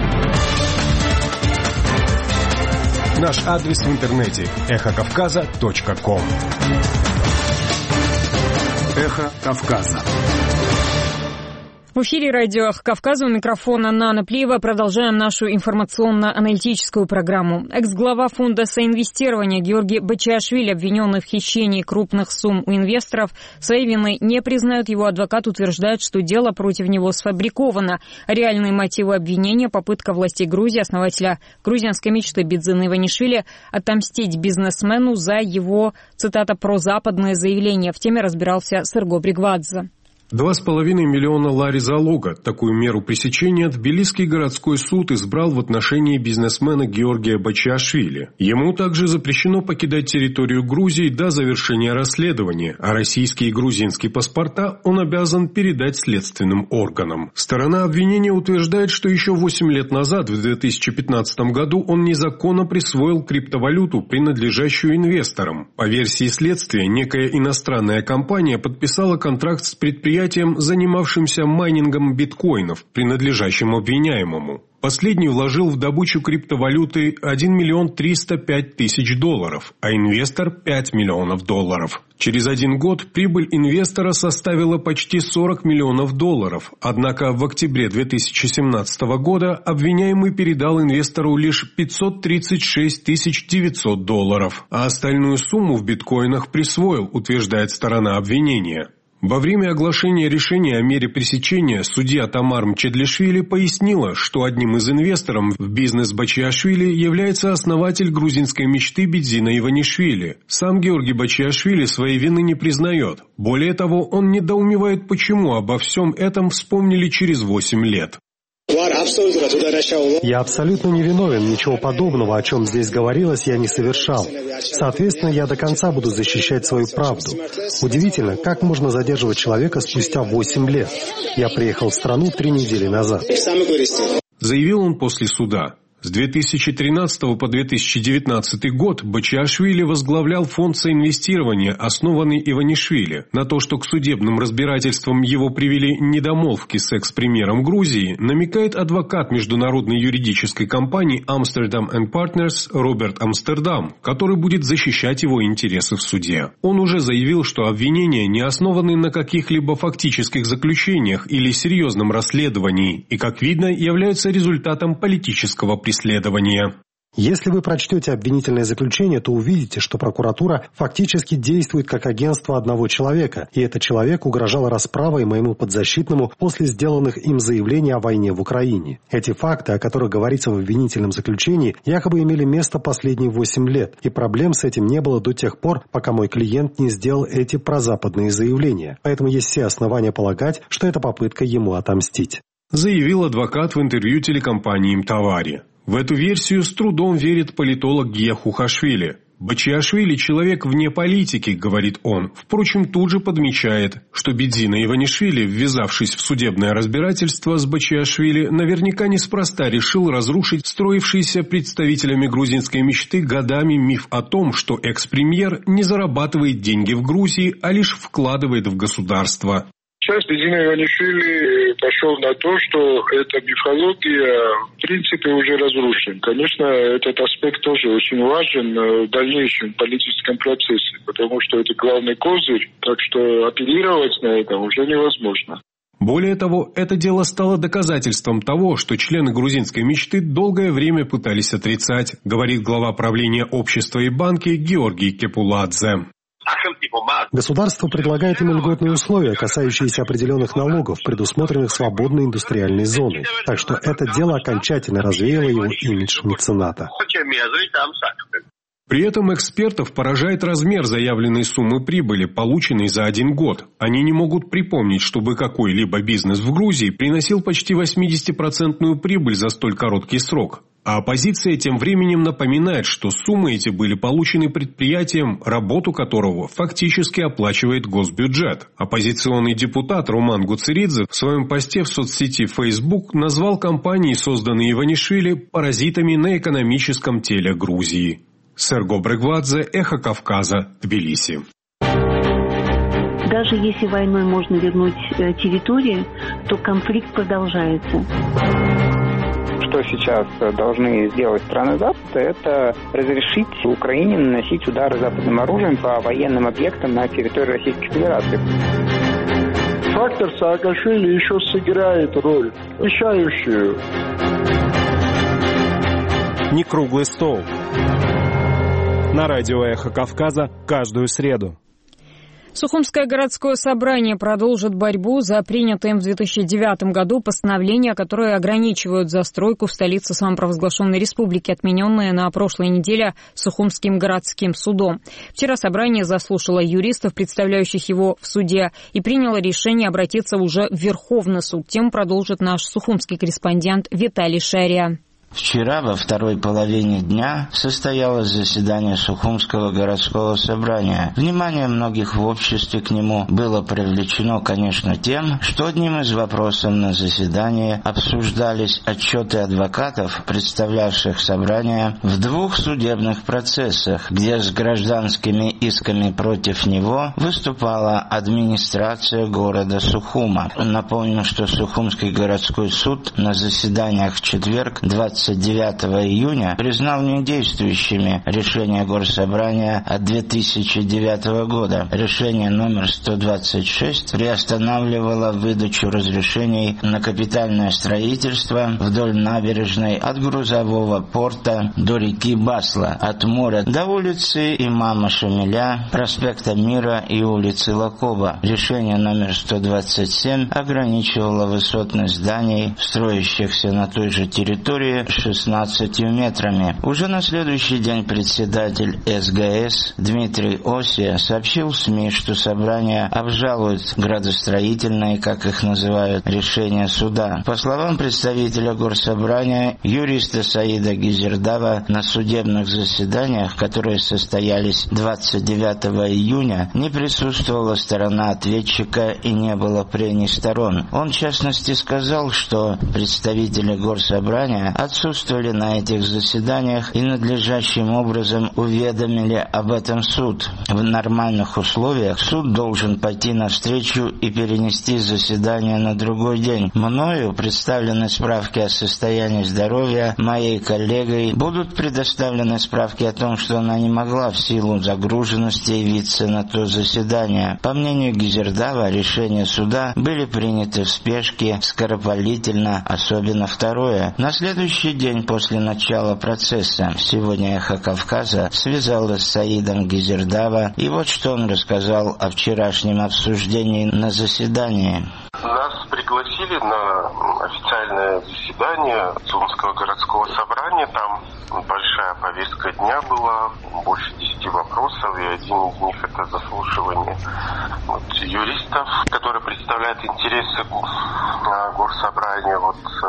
Наш адрес в интернете эхокавказа.ком. Эхо Кавказа. В эфире радио «Кавказ», у микрофона Нана Плиева. Продолжаем нашу информационно-аналитическую программу. Экс-глава фонда соинвестирования Георгий Бачиашвили, обвиненный в хищении крупных сумм у инвесторов, своей вины не признает. Его адвокат утверждает, что дело против него сфабриковано. Реальные мотивы обвинения — попытка властей Грузии, основателя грузинской мечты Бидзина Иванишвили, отомстить бизнесмену за его, цитата, «прозападное заявление». В теме разбирался Серго Бригвадзе. 2,5 миллиона лари залога. Такую меру пресечения Тбилисский городской суд избрал в отношении бизнесмена Георгия Бачиашвили. Ему также запрещено покидать территорию Грузии до завершения расследования, а российские и грузинские паспорта он обязан передать следственным органам. Сторона обвинения утверждает, что еще 8 лет назад, в 2015 году, он незаконно присвоил криптовалюту, принадлежащую инвесторам. По версии следствия, некая иностранная компания подписала контракт с предприятием, занимавшимся майнингом биткоинов, принадлежащим обвиняемому. Последний вложил в добычу криптовалюты $1 305 000, а инвестор – $5 миллионов. Через 1 год прибыль инвестора составила почти $40 миллионов. Однако в октябре 2017 года обвиняемый передал инвестору лишь $536 900, а остальную сумму в биткоинах присвоил, утверждает сторона обвинения. Во время оглашения решения о мере пресечения судья Тамар Мчедлишвили пояснила, что одним из инвесторов в бизнес Бачиашвили является основатель грузинской мечты Бидзина Иванишвили. Сам Георгий Бачиашвили своей вины не признает. Более того, он недоумевает, почему обо всем этом вспомнили через 8 лет. Я абсолютно не виновен, ничего подобного, о чем здесь говорилось, я не совершал. Соответственно, я до конца буду защищать свою правду. Удивительно, как можно задерживать человека спустя 8 лет. Я приехал в страну 3 недели назад. Заявил он после суда. С 2013 по 2019 год Бачиашвили возглавлял фонд соинвестирования, основанный Иванишвили. На то, что к судебным разбирательствам его привели недомолвки с экс-премьером Грузии, намекает адвокат международной юридической компании Amsterdam & Partners Роберт Амстердам, который будет защищать его интересы в суде. Он уже заявил, что обвинения не основаны на каких-либо фактических заключениях или серьезном расследовании и, как видно, являются результатом политического преследования. Если вы прочтете обвинительное заключение, то увидите, что прокуратура фактически действует как агентство одного человека, и этот человек угрожал расправой моему подзащитному после сделанных им заявлений о войне в Украине. Эти факты, о которых говорится в обвинительном заключении, якобы имели место последние 8 лет, и проблем с этим не было до тех пор, пока мой клиент не сделал эти прозападные заявления. Поэтому есть все основания полагать, что это попытка ему отомстить. Заявил адвокат в интервью телекомпании «Мтавари». В эту версию с трудом верит политолог Гия Хухашвили. «Бачиашвили – человек вне политики», – говорит он. Впрочем, тут же подмечает, что Бидзина Иванишвили, ввязавшись в судебное разбирательство с Бачиашвили, наверняка неспроста решил разрушить строившийся представителями грузинской мечты годами миф о том, что экс-премьер не зарабатывает деньги в Грузии, а лишь вкладывает в государство. Сейчас Бидзина Иванишвили пошел на то, что эта мифология в принципе уже разрушена. Конечно, этот аспект тоже очень важен в дальнейшем политическом процессе, потому что это главный козырь, так что апеллировать на это уже невозможно. Более того, это дело стало доказательством того, что члены грузинской мечты долгое время пытались отрицать, говорит глава правления общества и банки Георгий Кепуладзе. Государство предлагает им льготные условия, касающиеся определенных налогов, предусмотренных свободной индустриальной зоной. Так что это дело окончательно развеяло его имидж мецената. При этом экспертов поражает размер заявленной суммы прибыли, полученной за 1 год. Они не могут припомнить, чтобы какой-либо бизнес в Грузии приносил почти 80% прибыль за столь короткий срок. А оппозиция тем временем напоминает, что суммы эти были получены предприятием, работу которого фактически оплачивает госбюджет. Оппозиционный депутат Роман Гуцеридзе в своем посте в соцсети Facebook назвал компании, созданные Иванишвили, паразитами на экономическом теле Грузии. Серго Бригвадзе, Эхо Кавказа, Тбилиси. Даже если войной можно вернуть территории, то конфликт продолжается. Что сейчас должны сделать страны Запада, это разрешить Украине наносить удары западным оружием по военным объектам на территории Российской Федерации. Характер Саакашвили еще сыграет роль, решающую. Не круглый стол. На радио «Эхо Кавказа» каждую среду. Сухумское городское собрание продолжит борьбу за принятое им в 2009 году постановление, которое ограничивает застройку в столице самопровозглашенной республики, отмененное на прошлой неделе Сухумским городским судом. Вчера собрание заслушало юристов, представляющих его в суде, и приняло решение обратиться уже в Верховный суд. Тему продолжит наш сухумский корреспондент Виталий Шария. Вчера во второй половине дня состоялось заседание Сухумского городского собрания. Внимание многих в обществе к нему было привлечено, конечно, тем, что одним из вопросов на заседании обсуждались отчеты адвокатов, представлявших собрание в двух судебных процессах, где с гражданскими исками против него выступала администрация города Сухума. Напомним, что Сухумский городской суд на заседаниях в четверг 29 июня признал недействующими решение Горсобрания от 2009 года. Решение номер 126 приостанавливало выдачу разрешений на капитальное строительство вдоль набережной от грузового порта до реки Басла, от моря до улицы Имама Шамиля, проспекта Мира и улицы Лакоба. Решение номер 127 ограничивало высотность зданий, строящихся на той же территории, 16 метрами. Уже на следующий день председатель СГС Дмитрий Осия сообщил в СМИ, что собрание обжалует градостроительные, как их называют, решения суда. По словам представителя Горсобрания, юриста Саида Гизердава, на судебных заседаниях, которые состоялись 29 июня, не присутствовала сторона ответчика и не было прений сторон. Он, в частности, сказал, что представители Горсобрания отсутствовали на этих заседаниях и надлежащим образом уведомили об этом суд. В нормальных условиях суд должен пойти навстречу и перенести заседание на другой день. Мною представлены справки о состоянии здоровья, моей коллегой будут предоставлены справки о том, что она не могла в силу загруженности явиться на то заседание. По мнению Гизердава, решения суда были приняты в спешке, скоропалительно, особенно второе. На следующий день после начала процесса сегодня «Эхо Кавказа» связалась с Саидом Гизердава, и вот что он рассказал о вчерашнем обсуждении на заседании. Нас пригласили на официальное заседание Сухумского городского собрания. Там большая повестка дня была, больше 10 вопросов, и один из них — это заслушивание юристов, которые представляют интересы горсобрания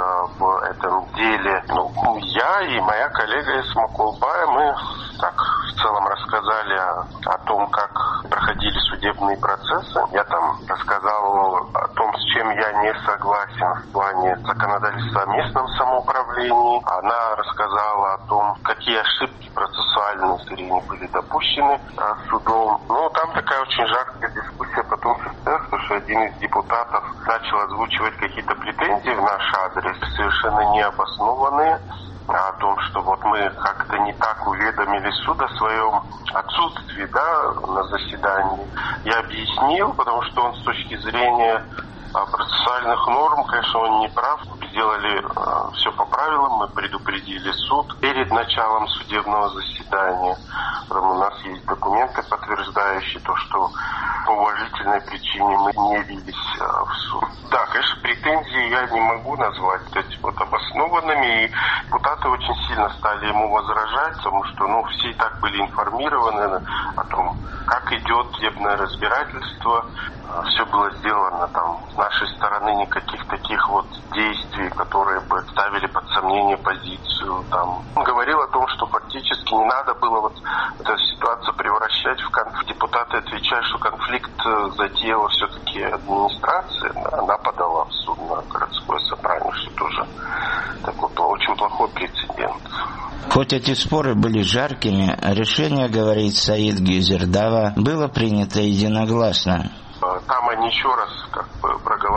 в этом деле. Я и моя коллега Исмакулбай, мы так в целом рассказали о том, как проходили судебные процессы. Я там рассказал о том, с чем я не согласен в плане законодательства о местном самоуправлении. Она рассказала о том, какие ошибки процессуальные зрения были допущены судом. Там такая очень жаркая дискуссия потом состоялась, потому что один из депутатов начал озвучивать какие-то претензии в наш адрес, совершенно необоснованные, о том, что мы как-то не так уведомили суд о своем отсутствии на заседании. Я объяснил, потому что он с точки зрения процессуальных норм, конечно, он не прав. Сделали все по правилам, мы предупредили суд перед началом судебного заседания. Потому у нас есть документы, подтверждающие то, что по уважительной причине мы не явились в суд. Да, конечно, претензии я не могу назвать обоснованными, и депутаты очень сильно стали ему возражать, потому что все и так были информированы о том, как идет судебное разбирательство. Все было сделано с нашей стороны, никаких таких действий, которые бы ставили под сомнение позицию. Он говорил о том, что фактически не надо было эту ситуацию превращать в конфликт. Депутаты отвечают, что конфликт затеяла все-таки администрация, она подала в суд на городское собрание, что тоже такой очень плохой прецедент. Хоть эти споры были жаркими, решение, говорит Саид Гизердава, было принято единогласно. Там они еще раз проголосовали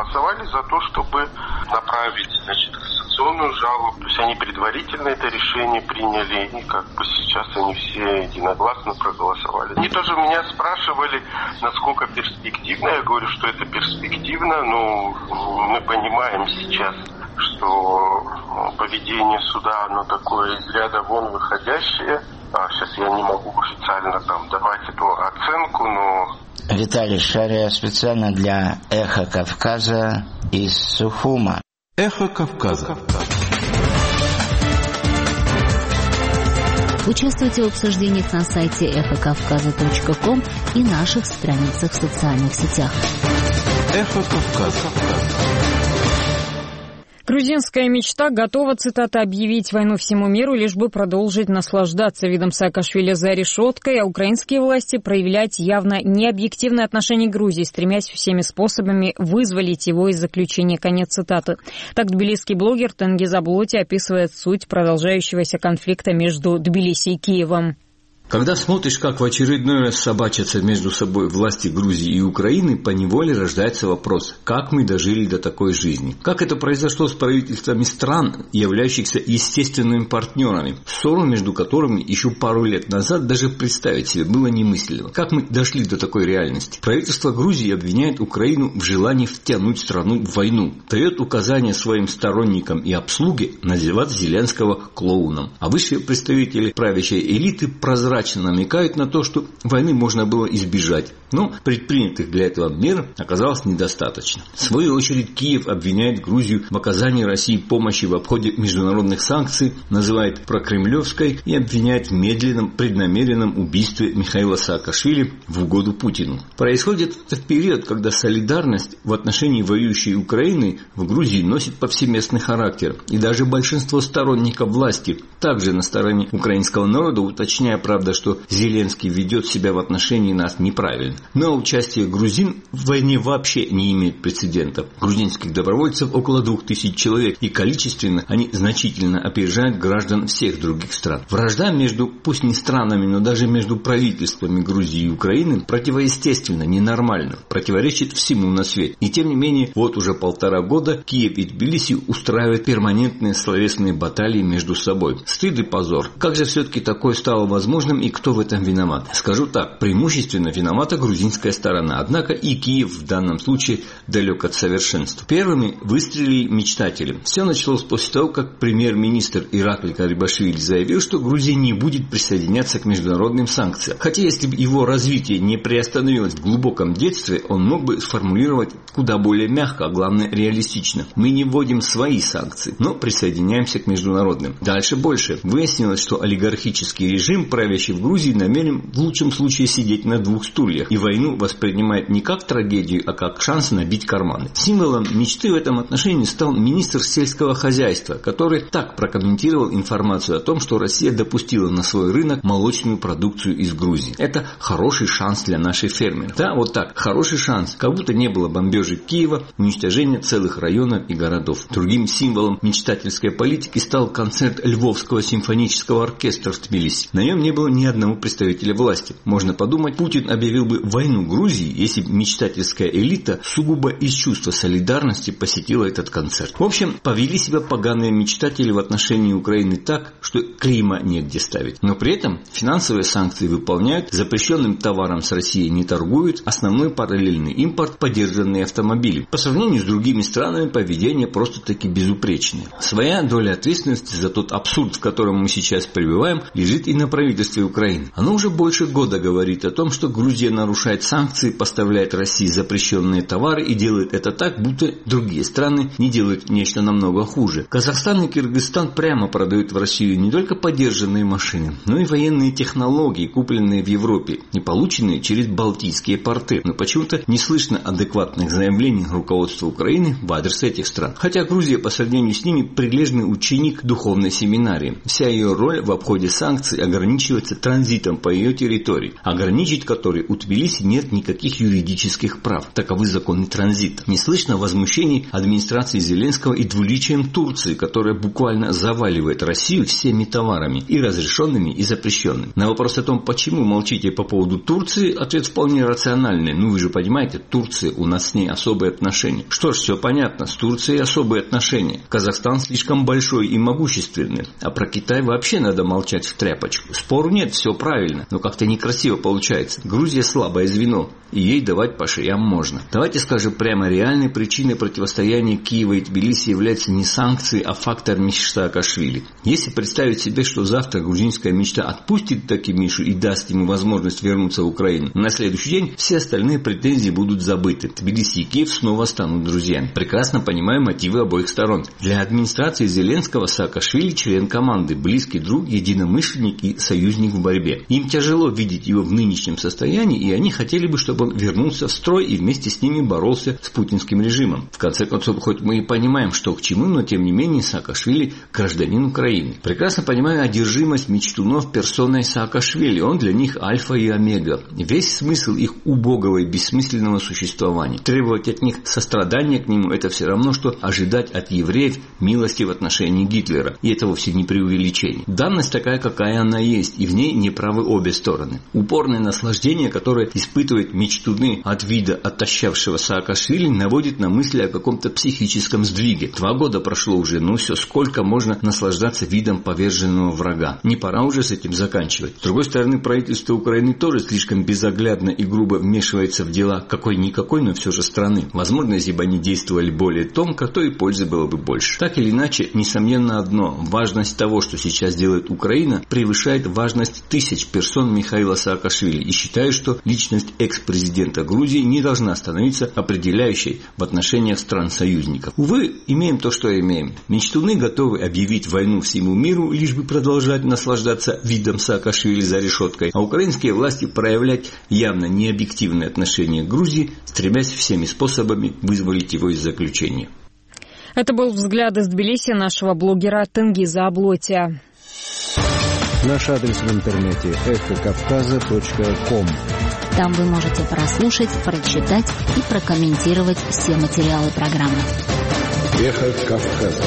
проголосовали за то, чтобы направить, кассационную жалобу. То есть они предварительно это решение приняли, и сейчас они все единогласно проголосовали. Они тоже меня спрашивали, насколько перспективно. Я говорю, что это перспективно, но мы понимаем сейчас, что поведение суда, оно такое из ряда вон выходящее. Сейчас я не могу официально давать эту оценку, но... Виталий Шария специально для «Эхо Кавказа» из Сухума. «Эхо Кавказа». Участвуйте в обсуждениях на сайте эхокавказа.ком и наших страницах в социальных сетях. «Эхо Кавказа». Грузинская мечта готова, цитата, объявить войну всему миру, лишь бы продолжить наслаждаться видом Саакашвили за решеткой, а украинские власти проявлять явно необъективное отношение к Грузии, стремясь всеми способами вызволить его из заключения. Конец цитаты. Так тбилисский блогер Тенгиз Аблоти описывает суть продолжающегося конфликта между Тбилиси и Киевом. Когда смотришь, как в очередной раз собачатся между собой власти Грузии и Украины, поневоле рождается вопрос, как мы дожили до такой жизни. Как это произошло с правительствами стран, являющихся естественными партнерами, ссору между которыми еще пару лет назад даже представить себе было немыслимо. Как мы дошли до такой реальности? Правительство Грузии обвиняет Украину в желании втянуть страну в войну, дает указания своим сторонникам и обслуге называть Зеленского клоуном. А высшие представители правящей элиты прозрачно намекают на то, что войны можно было избежать, но предпринятых для этого мер оказалось недостаточно. В свою очередь Киев обвиняет Грузию в оказании России помощи в обходе международных санкций, называет прокремлевской и обвиняет в медленном преднамеренном убийстве Михаила Саакашвили в угоду Путину. Происходит это в период, когда солидарность в отношении воюющей Украины в Грузии носит повсеместный характер, и даже большинство сторонников власти также на стороне украинского народа, уточняя, правда, что Зеленский ведет себя в отношении нас неправильно. Но участие грузин в войне вообще не имеет прецедентов. Грузинских добровольцев около 2000 человек, и количественно они значительно опережают граждан всех других стран. Вражда между, пусть не странами, но даже между правительствами Грузии и Украины противоестественно, ненормально, противоречит всему на свете. И тем не менее, вот уже 1,5 года Киев и Тбилиси устраивают перманентные словесные баталии между собой. Стыд и позор. Как же все-таки такое стало возможным и кто в этом виноват? Скажу так, преимущественно виновата грузинская сторона, однако и Киев в данном случае далек от совершенства. Первыми выстрелили мечтатели. Все началось после того, как премьер-министр Ираклий Гарибашвили заявил, что Грузия не будет присоединяться к международным санкциям. Хотя если бы его развитие не приостановилось в глубоком детстве, он мог бы сформулировать куда более мягко, а главное реалистично. Мы не вводим свои санкции, но присоединяемся к международным. Дальше больше. Выяснилось, что олигархический режим, правящий в Грузии, намерен в лучшем случае сидеть на 2 стульях и войну воспринимает не как трагедию, а как шанс набить карманы. Символом мечты в этом отношении стал министр сельского хозяйства, который так прокомментировал информацию о том, что Россия допустила на свой рынок молочную продукцию из Грузии. Это хороший шанс для наших фермеров. Да, вот так, хороший шанс. Как будто не было бомбежек Киева, уничтожения целых районов и городов. Другим символом мечтательской политики стал концерт Львовского симфонического оркестра в Тбилиси. На нем не было ни одного представителя власти. Можно подумать, Путин объявил бы войну Грузии, если бы мечтательская элита сугубо из чувства солидарности посетила этот концерт. В общем, повели себя поганые мечтатели в отношении Украины так, что клейма негде ставить. Но при этом финансовые санкции выполняют, запрещенным товаром с Россией не торгуют, основной параллельный импорт – подержанные автомобили. По сравнению с другими странами поведение просто-таки безупречное. Своя доля ответственности за тот абсурд, в котором мы сейчас пребываем, лежит и на правительстве Украины. Оно уже больше года говорит о том, что Грузия нарушает санкции, поставляет России запрещенные товары и делает это так, будто другие страны не делают нечто намного хуже. Казахстан и Кыргызстан прямо продают в Россию не только подержанные машины, но и военные технологии, купленные в Европе и полученные через Балтийские порты. Но почему-то не слышно адекватных заявлений руководства Украины в адрес этих стран. Хотя Грузия по сравнению с ними прилежный ученик духовной семинарии. Вся ее роль в обходе санкций ограничивается транзитом по ее территории, ограничить который у Тбилиси Тбилиси нет никаких юридических прав. Таковы законы транзита. Не слышно возмущений администрации Зеленского и двуличием Турции, которая буквально заваливает Россию всеми товарами, и разрешенными, и запрещенными. На вопрос о том, почему молчите по поводу Турции, ответ вполне рациональный. Вы же понимаете, Турция, у нас с ней особые отношения. Что ж, все понятно, с Турцией особые отношения. Казахстан слишком большой и могущественный, а про Китай вообще надо молчать в тряпочку. Спору нет, все правильно, но как-то некрасиво получается. Грузия слабое звено, и ей давать по шеям можно. Давайте скажем прямо, реальной причиной противостояния Киева и Тбилиси является не санкции, а фактор мечты Саакашвили. Если представить себе, что завтра грузинская мечта отпустит таки Мишу и даст ему возможность вернуться в Украину, на следующий день все остальные претензии будут забыты. Тбилиси и Киев снова станут друзьями. Прекрасно понимаю мотивы обоих сторон. Для администрации Зеленского Саакашвили член команды, близкий друг, единомышленник и союзник в борьбе. Им тяжело видеть его в нынешнем состоянии, и они хотели бы, чтобы он вернулся в строй и вместе с ними боролся с путинским режимом. В конце концов, хоть мы и понимаем, что к чему, но тем не менее Саакашвили гражданин Украины. Прекрасно понимаю одержимость мечтунов персоной Саакашвили. Он для них альфа и омега. Весь смысл их убогого и бессмысленного существования. Требовать от них сострадания к нему — это все равно, что ожидать от евреев милости в отношении Гитлера. И это вовсе не преувеличение. Данность такая, какая она есть, и в ней неправы обе стороны. Упорное наслаждение, которое испытывают мечтуны от вида отощавшего Саакашвили, наводит на мысли о каком-то психическом сдвиге. 2 года прошло уже, все, сколько можно наслаждаться видом поверженного врага. Не пора уже с этим заканчивать. С другой стороны, правительство Украины тоже слишком безоглядно и грубо вмешивается в дела какой-никакой, но все же страны. Возможно, если бы они действовали более тонко, то и пользы было бы больше. Так или иначе, несомненно одно: важность того, что сейчас делает Украина, превышает важность тысяч персон Михаила Саакашвили. И считаю, что личность экс-президента Грузии не должна становиться определяющей в отношениях стран-союзников. Увы, имеем то, что имеем. Мечтуны готовы объявить войну всему миру, лишь бы продолжать наслаждаться видом Саакашвили за решеткой, а украинские власти проявлять явно необъективное отношение к Грузии, стремясь всеми способами вызволить его из заключения. Это был взгляд из Тбилиси нашего блогера Тенгиза Аблотия. Наш адрес в интернете эхокавказа.ком. Там вы можете прослушать, прочитать и прокомментировать все материалы программы. Эхо Кавказа.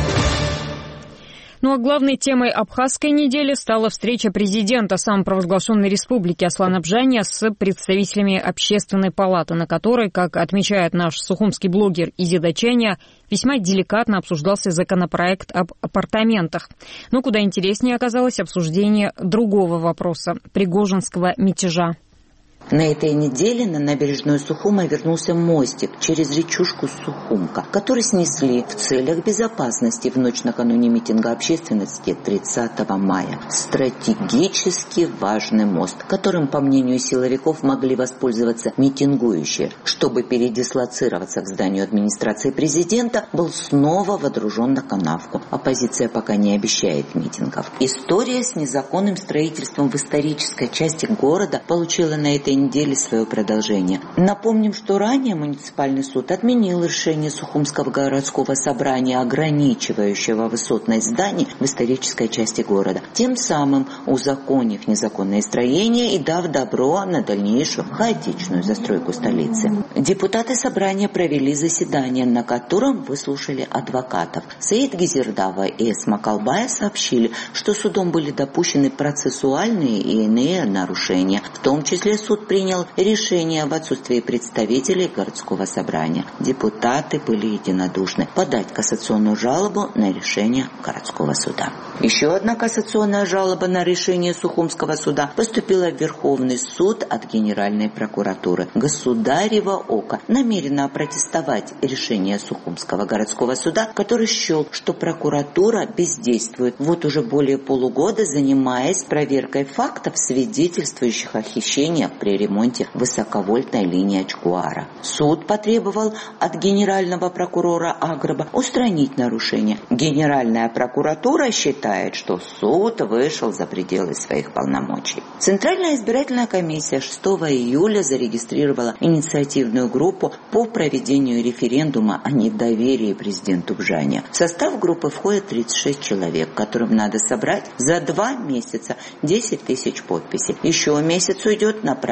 А главной темой Абхазской недели стала встреча президента самопровозглашенной республики Аслан-Абжания с представителями общественной палаты, на которой, как отмечает наш сухумский блогер Изида Ченя, весьма деликатно обсуждался законопроект об апартаментах. Но куда интереснее оказалось обсуждение другого вопроса – пригожинского мятежа. На этой неделе на набережную Сухума вернулся мостик через речушку Сухумка, который снесли в целях безопасности в ночь накануне митинга общественности 30 мая. Стратегически важный мост, которым, по мнению силовиков, могли воспользоваться митингующие. Чтобы передислоцироваться к зданию администрации президента, был снова водружен на канавку. Оппозиция пока не обещает митингов. История с незаконным строительством в исторической части города получила на этой неделе свое продолжение. Напомним, что ранее муниципальный суд отменил решение Сухумского городского собрания, ограничивающего высотность зданий в исторической части города, тем самым узаконив незаконные строения и дав добро на дальнейшую хаотичную застройку столицы. Депутаты собрания провели заседание, на котором выслушали адвокатов. Саид Гизердава и Эсма Калбая сообщили, что судом были допущены процессуальные и иные нарушения. В том числе суд принял решение в отсутствии представителей городского собрания. Депутаты были единодушны подать кассационную жалобу на решение городского суда. Еще одна кассационная жалоба на решение Сухумского суда поступила в Верховный суд от Генеральной прокуратуры. Государево око намерено опротестовать решение Сухумского городского суда, который счел, что прокуратура бездействует вот уже более полугода, занимаясь проверкой фактов, свидетельствующих о хищениях при ремонте высоковольтной линии Ачкуара. Суд потребовал от генерального прокурора Аграба устранить нарушение. Генеральная прокуратура считает, что суд вышел за пределы своих полномочий. Центральная избирательная комиссия 6 июля зарегистрировала инициативную группу по проведению референдума о недоверии президенту Бжания. В состав группы входит 36 человек, которым надо собрать за 2 месяца 10 тысяч подписей. Еще месяц уйдет на проверку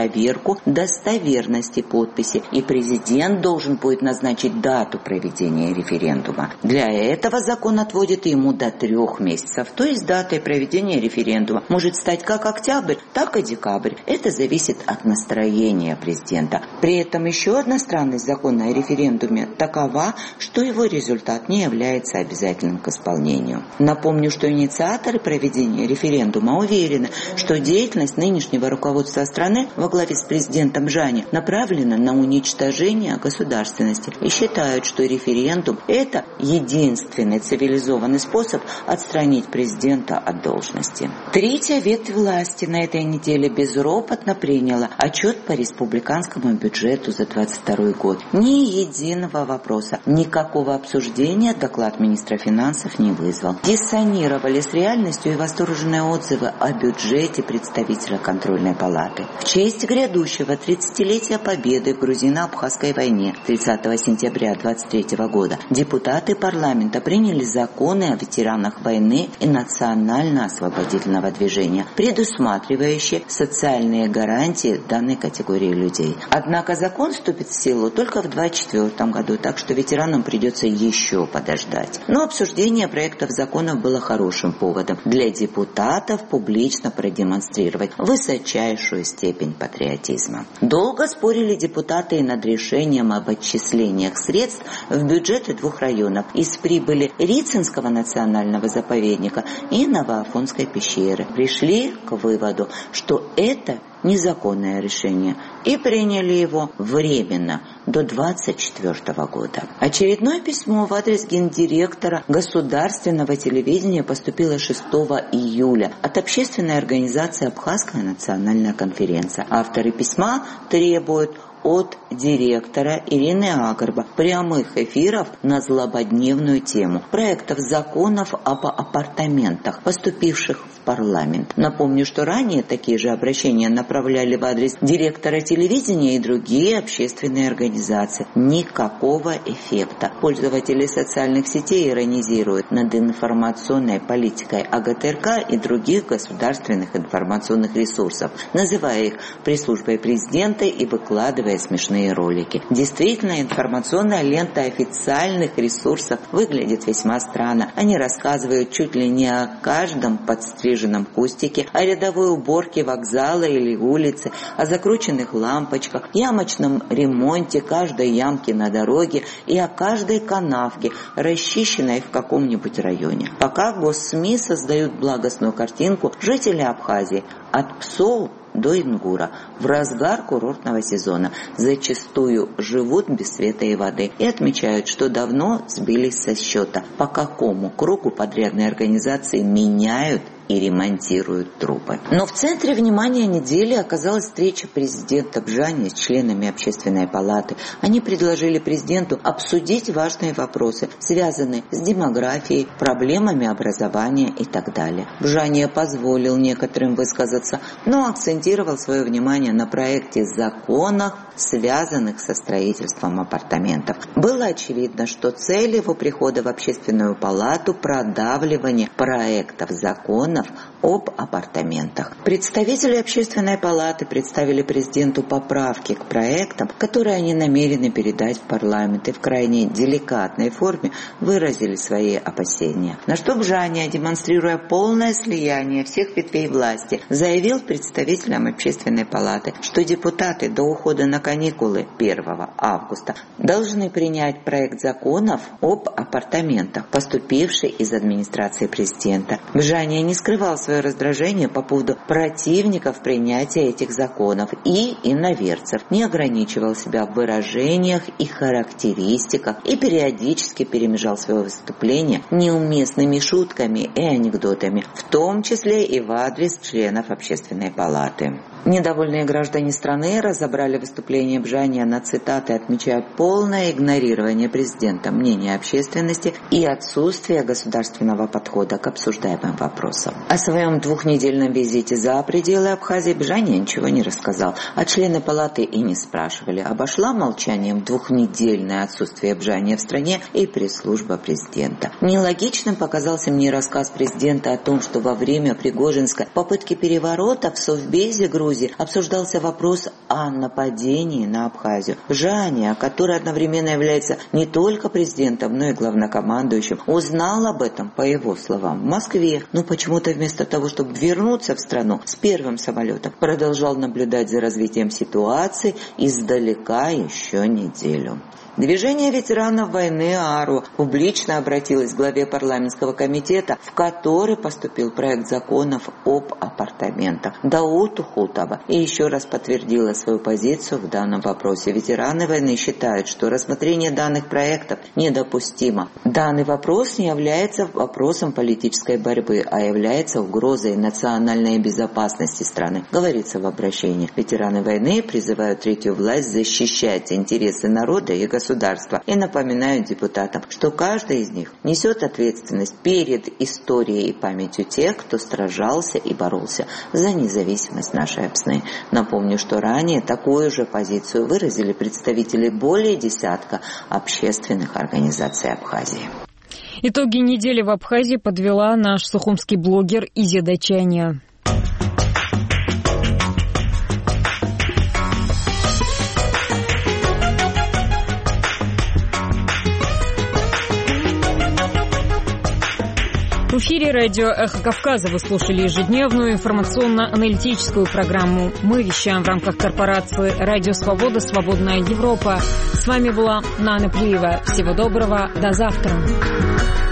проверку достоверности подписи, и президент должен будет назначить дату проведения референдума. Для этого закон отводит ему до 3 месяцев, то есть датой проведения референдума может стать как октябрь, так и декабрь. Это зависит от настроения президента. При этом еще одна странность закона о референдуме такова, что его результат не является обязательным к исполнению. Напомню, что инициаторы проведения референдума уверены, что деятельность нынешнего руководства страны во главе с президентом Жани направлена на уничтожение государственности и считают, что референдум – это единственный цивилизованный способ отстранить президента от должности. Третья ветвь власти на этой неделе безропотно приняла отчет по республиканскому бюджету за 2022 год. Ни единого вопроса, никакого обсуждения доклад министра финансов не вызвал. Диссонировали с реальностью и восторженные отзывы о бюджете представителя контрольной палаты. В честь грядущего 30-летия победы в грузино-абхазской войне 30 сентября 2023 года депутаты парламента приняли законы о ветеранах войны и национально-освободительного движения, предусматривающие социальные гарантии данной категории людей. Однако закон вступит в силу только в 2024 году, так что ветеранам придется еще подождать. Но обсуждение проектов законов было хорошим поводом для депутатов публично продемонстрировать высочайшую степень патриотизма. Долго спорили депутаты и над решением об отчислениях средств в бюджеты 2 районов из прибыли Рицинского национального заповедника и Новоафонской пещеры. Пришли к выводу, что это незаконное решение, и приняли его временно до 2024 года. Очередное письмо в адрес гендиректора государственного телевидения поступило 6 июля от общественной организации «Абхазская национальная конференция». Авторы письма требуют от директора Ирины Агарба прямых эфиров на злободневную тему проектов законов об апартаментах, поступивших в парламент. Напомню, что ранее такие же обращения направляли в адрес директора телевидения и другие общественные организации. Никакого эффекта. Пользователи социальных сетей иронизируют над информационной политикой АГТРК и других государственных информационных ресурсов, называя их пресс-службой президента и выкладывая смешные ролики. Действительно, информационная лента официальных ресурсов выглядит весьма странно. Они рассказывают чуть ли не о каждом подстриженном кустике, о рядовой уборке вокзала или улицы, о закрученных лампочках, ямочном ремонте каждой ямки на дороге и о каждой канавке, расчищенной в каком-нибудь районе. Пока госсми создают благостную картинку жителей Абхазии от Псоу до Ингура в разгар курортного сезона зачастую живут без света и воды и отмечают, что давно сбились со счета, по какому кругу подрядные организации меняют и ремонтируют трубы. Но в центре внимания недели оказалась встреча президента Бжани с членами Общественной палаты. Они предложили президенту обсудить важные вопросы, связанные с демографией, проблемами образования и так далее. Бжани позволил некоторым высказаться, но акцентировал свое внимание на проекте законов, связанных со строительством апартаментов. Было очевидно, что цель его прихода в Общественную палату – продавливание проектов законов об апартаментах. Представители Общественной палаты представили президенту поправки к проектам, которые они намерены передать в парламент, и в крайне деликатной форме выразили свои опасения. На что Бжани, демонстрируя полное слияние всех ветвей власти, заявил представителям Общественной палаты, что депутаты до ухода на каникулы 1 августа должны принять проект законов об апартаментах, поступивший из администрации президента. Бжани не скрывал свое раздражение по поводу противников принятия этих законов и иноверцев, не ограничивал себя в выражениях и характеристиках и периодически перемежал свое выступление неуместными шутками и анекдотами, в том числе и в адрес членов Общественной палаты. Недовольные граждане страны разобрали выступление заявление Бжания на цитаты, отмечая полное игнорирование президента мнения общественности и отсутствие государственного подхода к обсуждаемым вопросам. О своем двухнедельном визите за пределы Абхазии Бжания ничего не рассказал, а члены палаты и не спрашивали. Обошла молчанием двухнедельное отсутствие Бжания в стране и пресс-служба президента. Нелогичным показался мне рассказ президента о том, что во время Пригожинской попытки переворота в Совбезе Грузии обсуждался вопрос о нападении на Абхазию. Бжания, который одновременно является не только президентом, но и главнокомандующим, узнал об этом, по его словам, в Москве, но почему-то вместо того, чтобы вернуться в страну с первым самолетом, продолжал наблюдать за развитием ситуации издалека еще неделю. Движение ветеранов войны АРУ публично обратилось к главе парламентского комитета, в который поступил проект законов об апартаментах, Дауту Хутова, и еще раз подтвердила свою позицию в данном вопросе. Ветераны войны считают, что рассмотрение данных проектов недопустимо. Данный вопрос не является вопросом политической борьбы, а является угрозой национальной безопасности страны, говорится в обращении. Ветераны войны призывают третью власть защищать интересы народа и государства и напоминают депутатам, что каждый из них несет ответственность перед историей и памятью тех, кто сражался и боролся за независимость нашей страны. Напомню, что ранее такую же позицию выразили представители более десятка общественных организаций Абхазии. Итоги недели в Абхазии подвела наш сухумский блогер Изида Чаня. В эфире радио «Эхо Кавказа» вы слушали ежедневную информационно-аналитическую программу. Мы вещаем в рамках корпорации «Радио Свобода. Свободная Европа». С вами была Нана Плиева. Всего доброго. До завтра.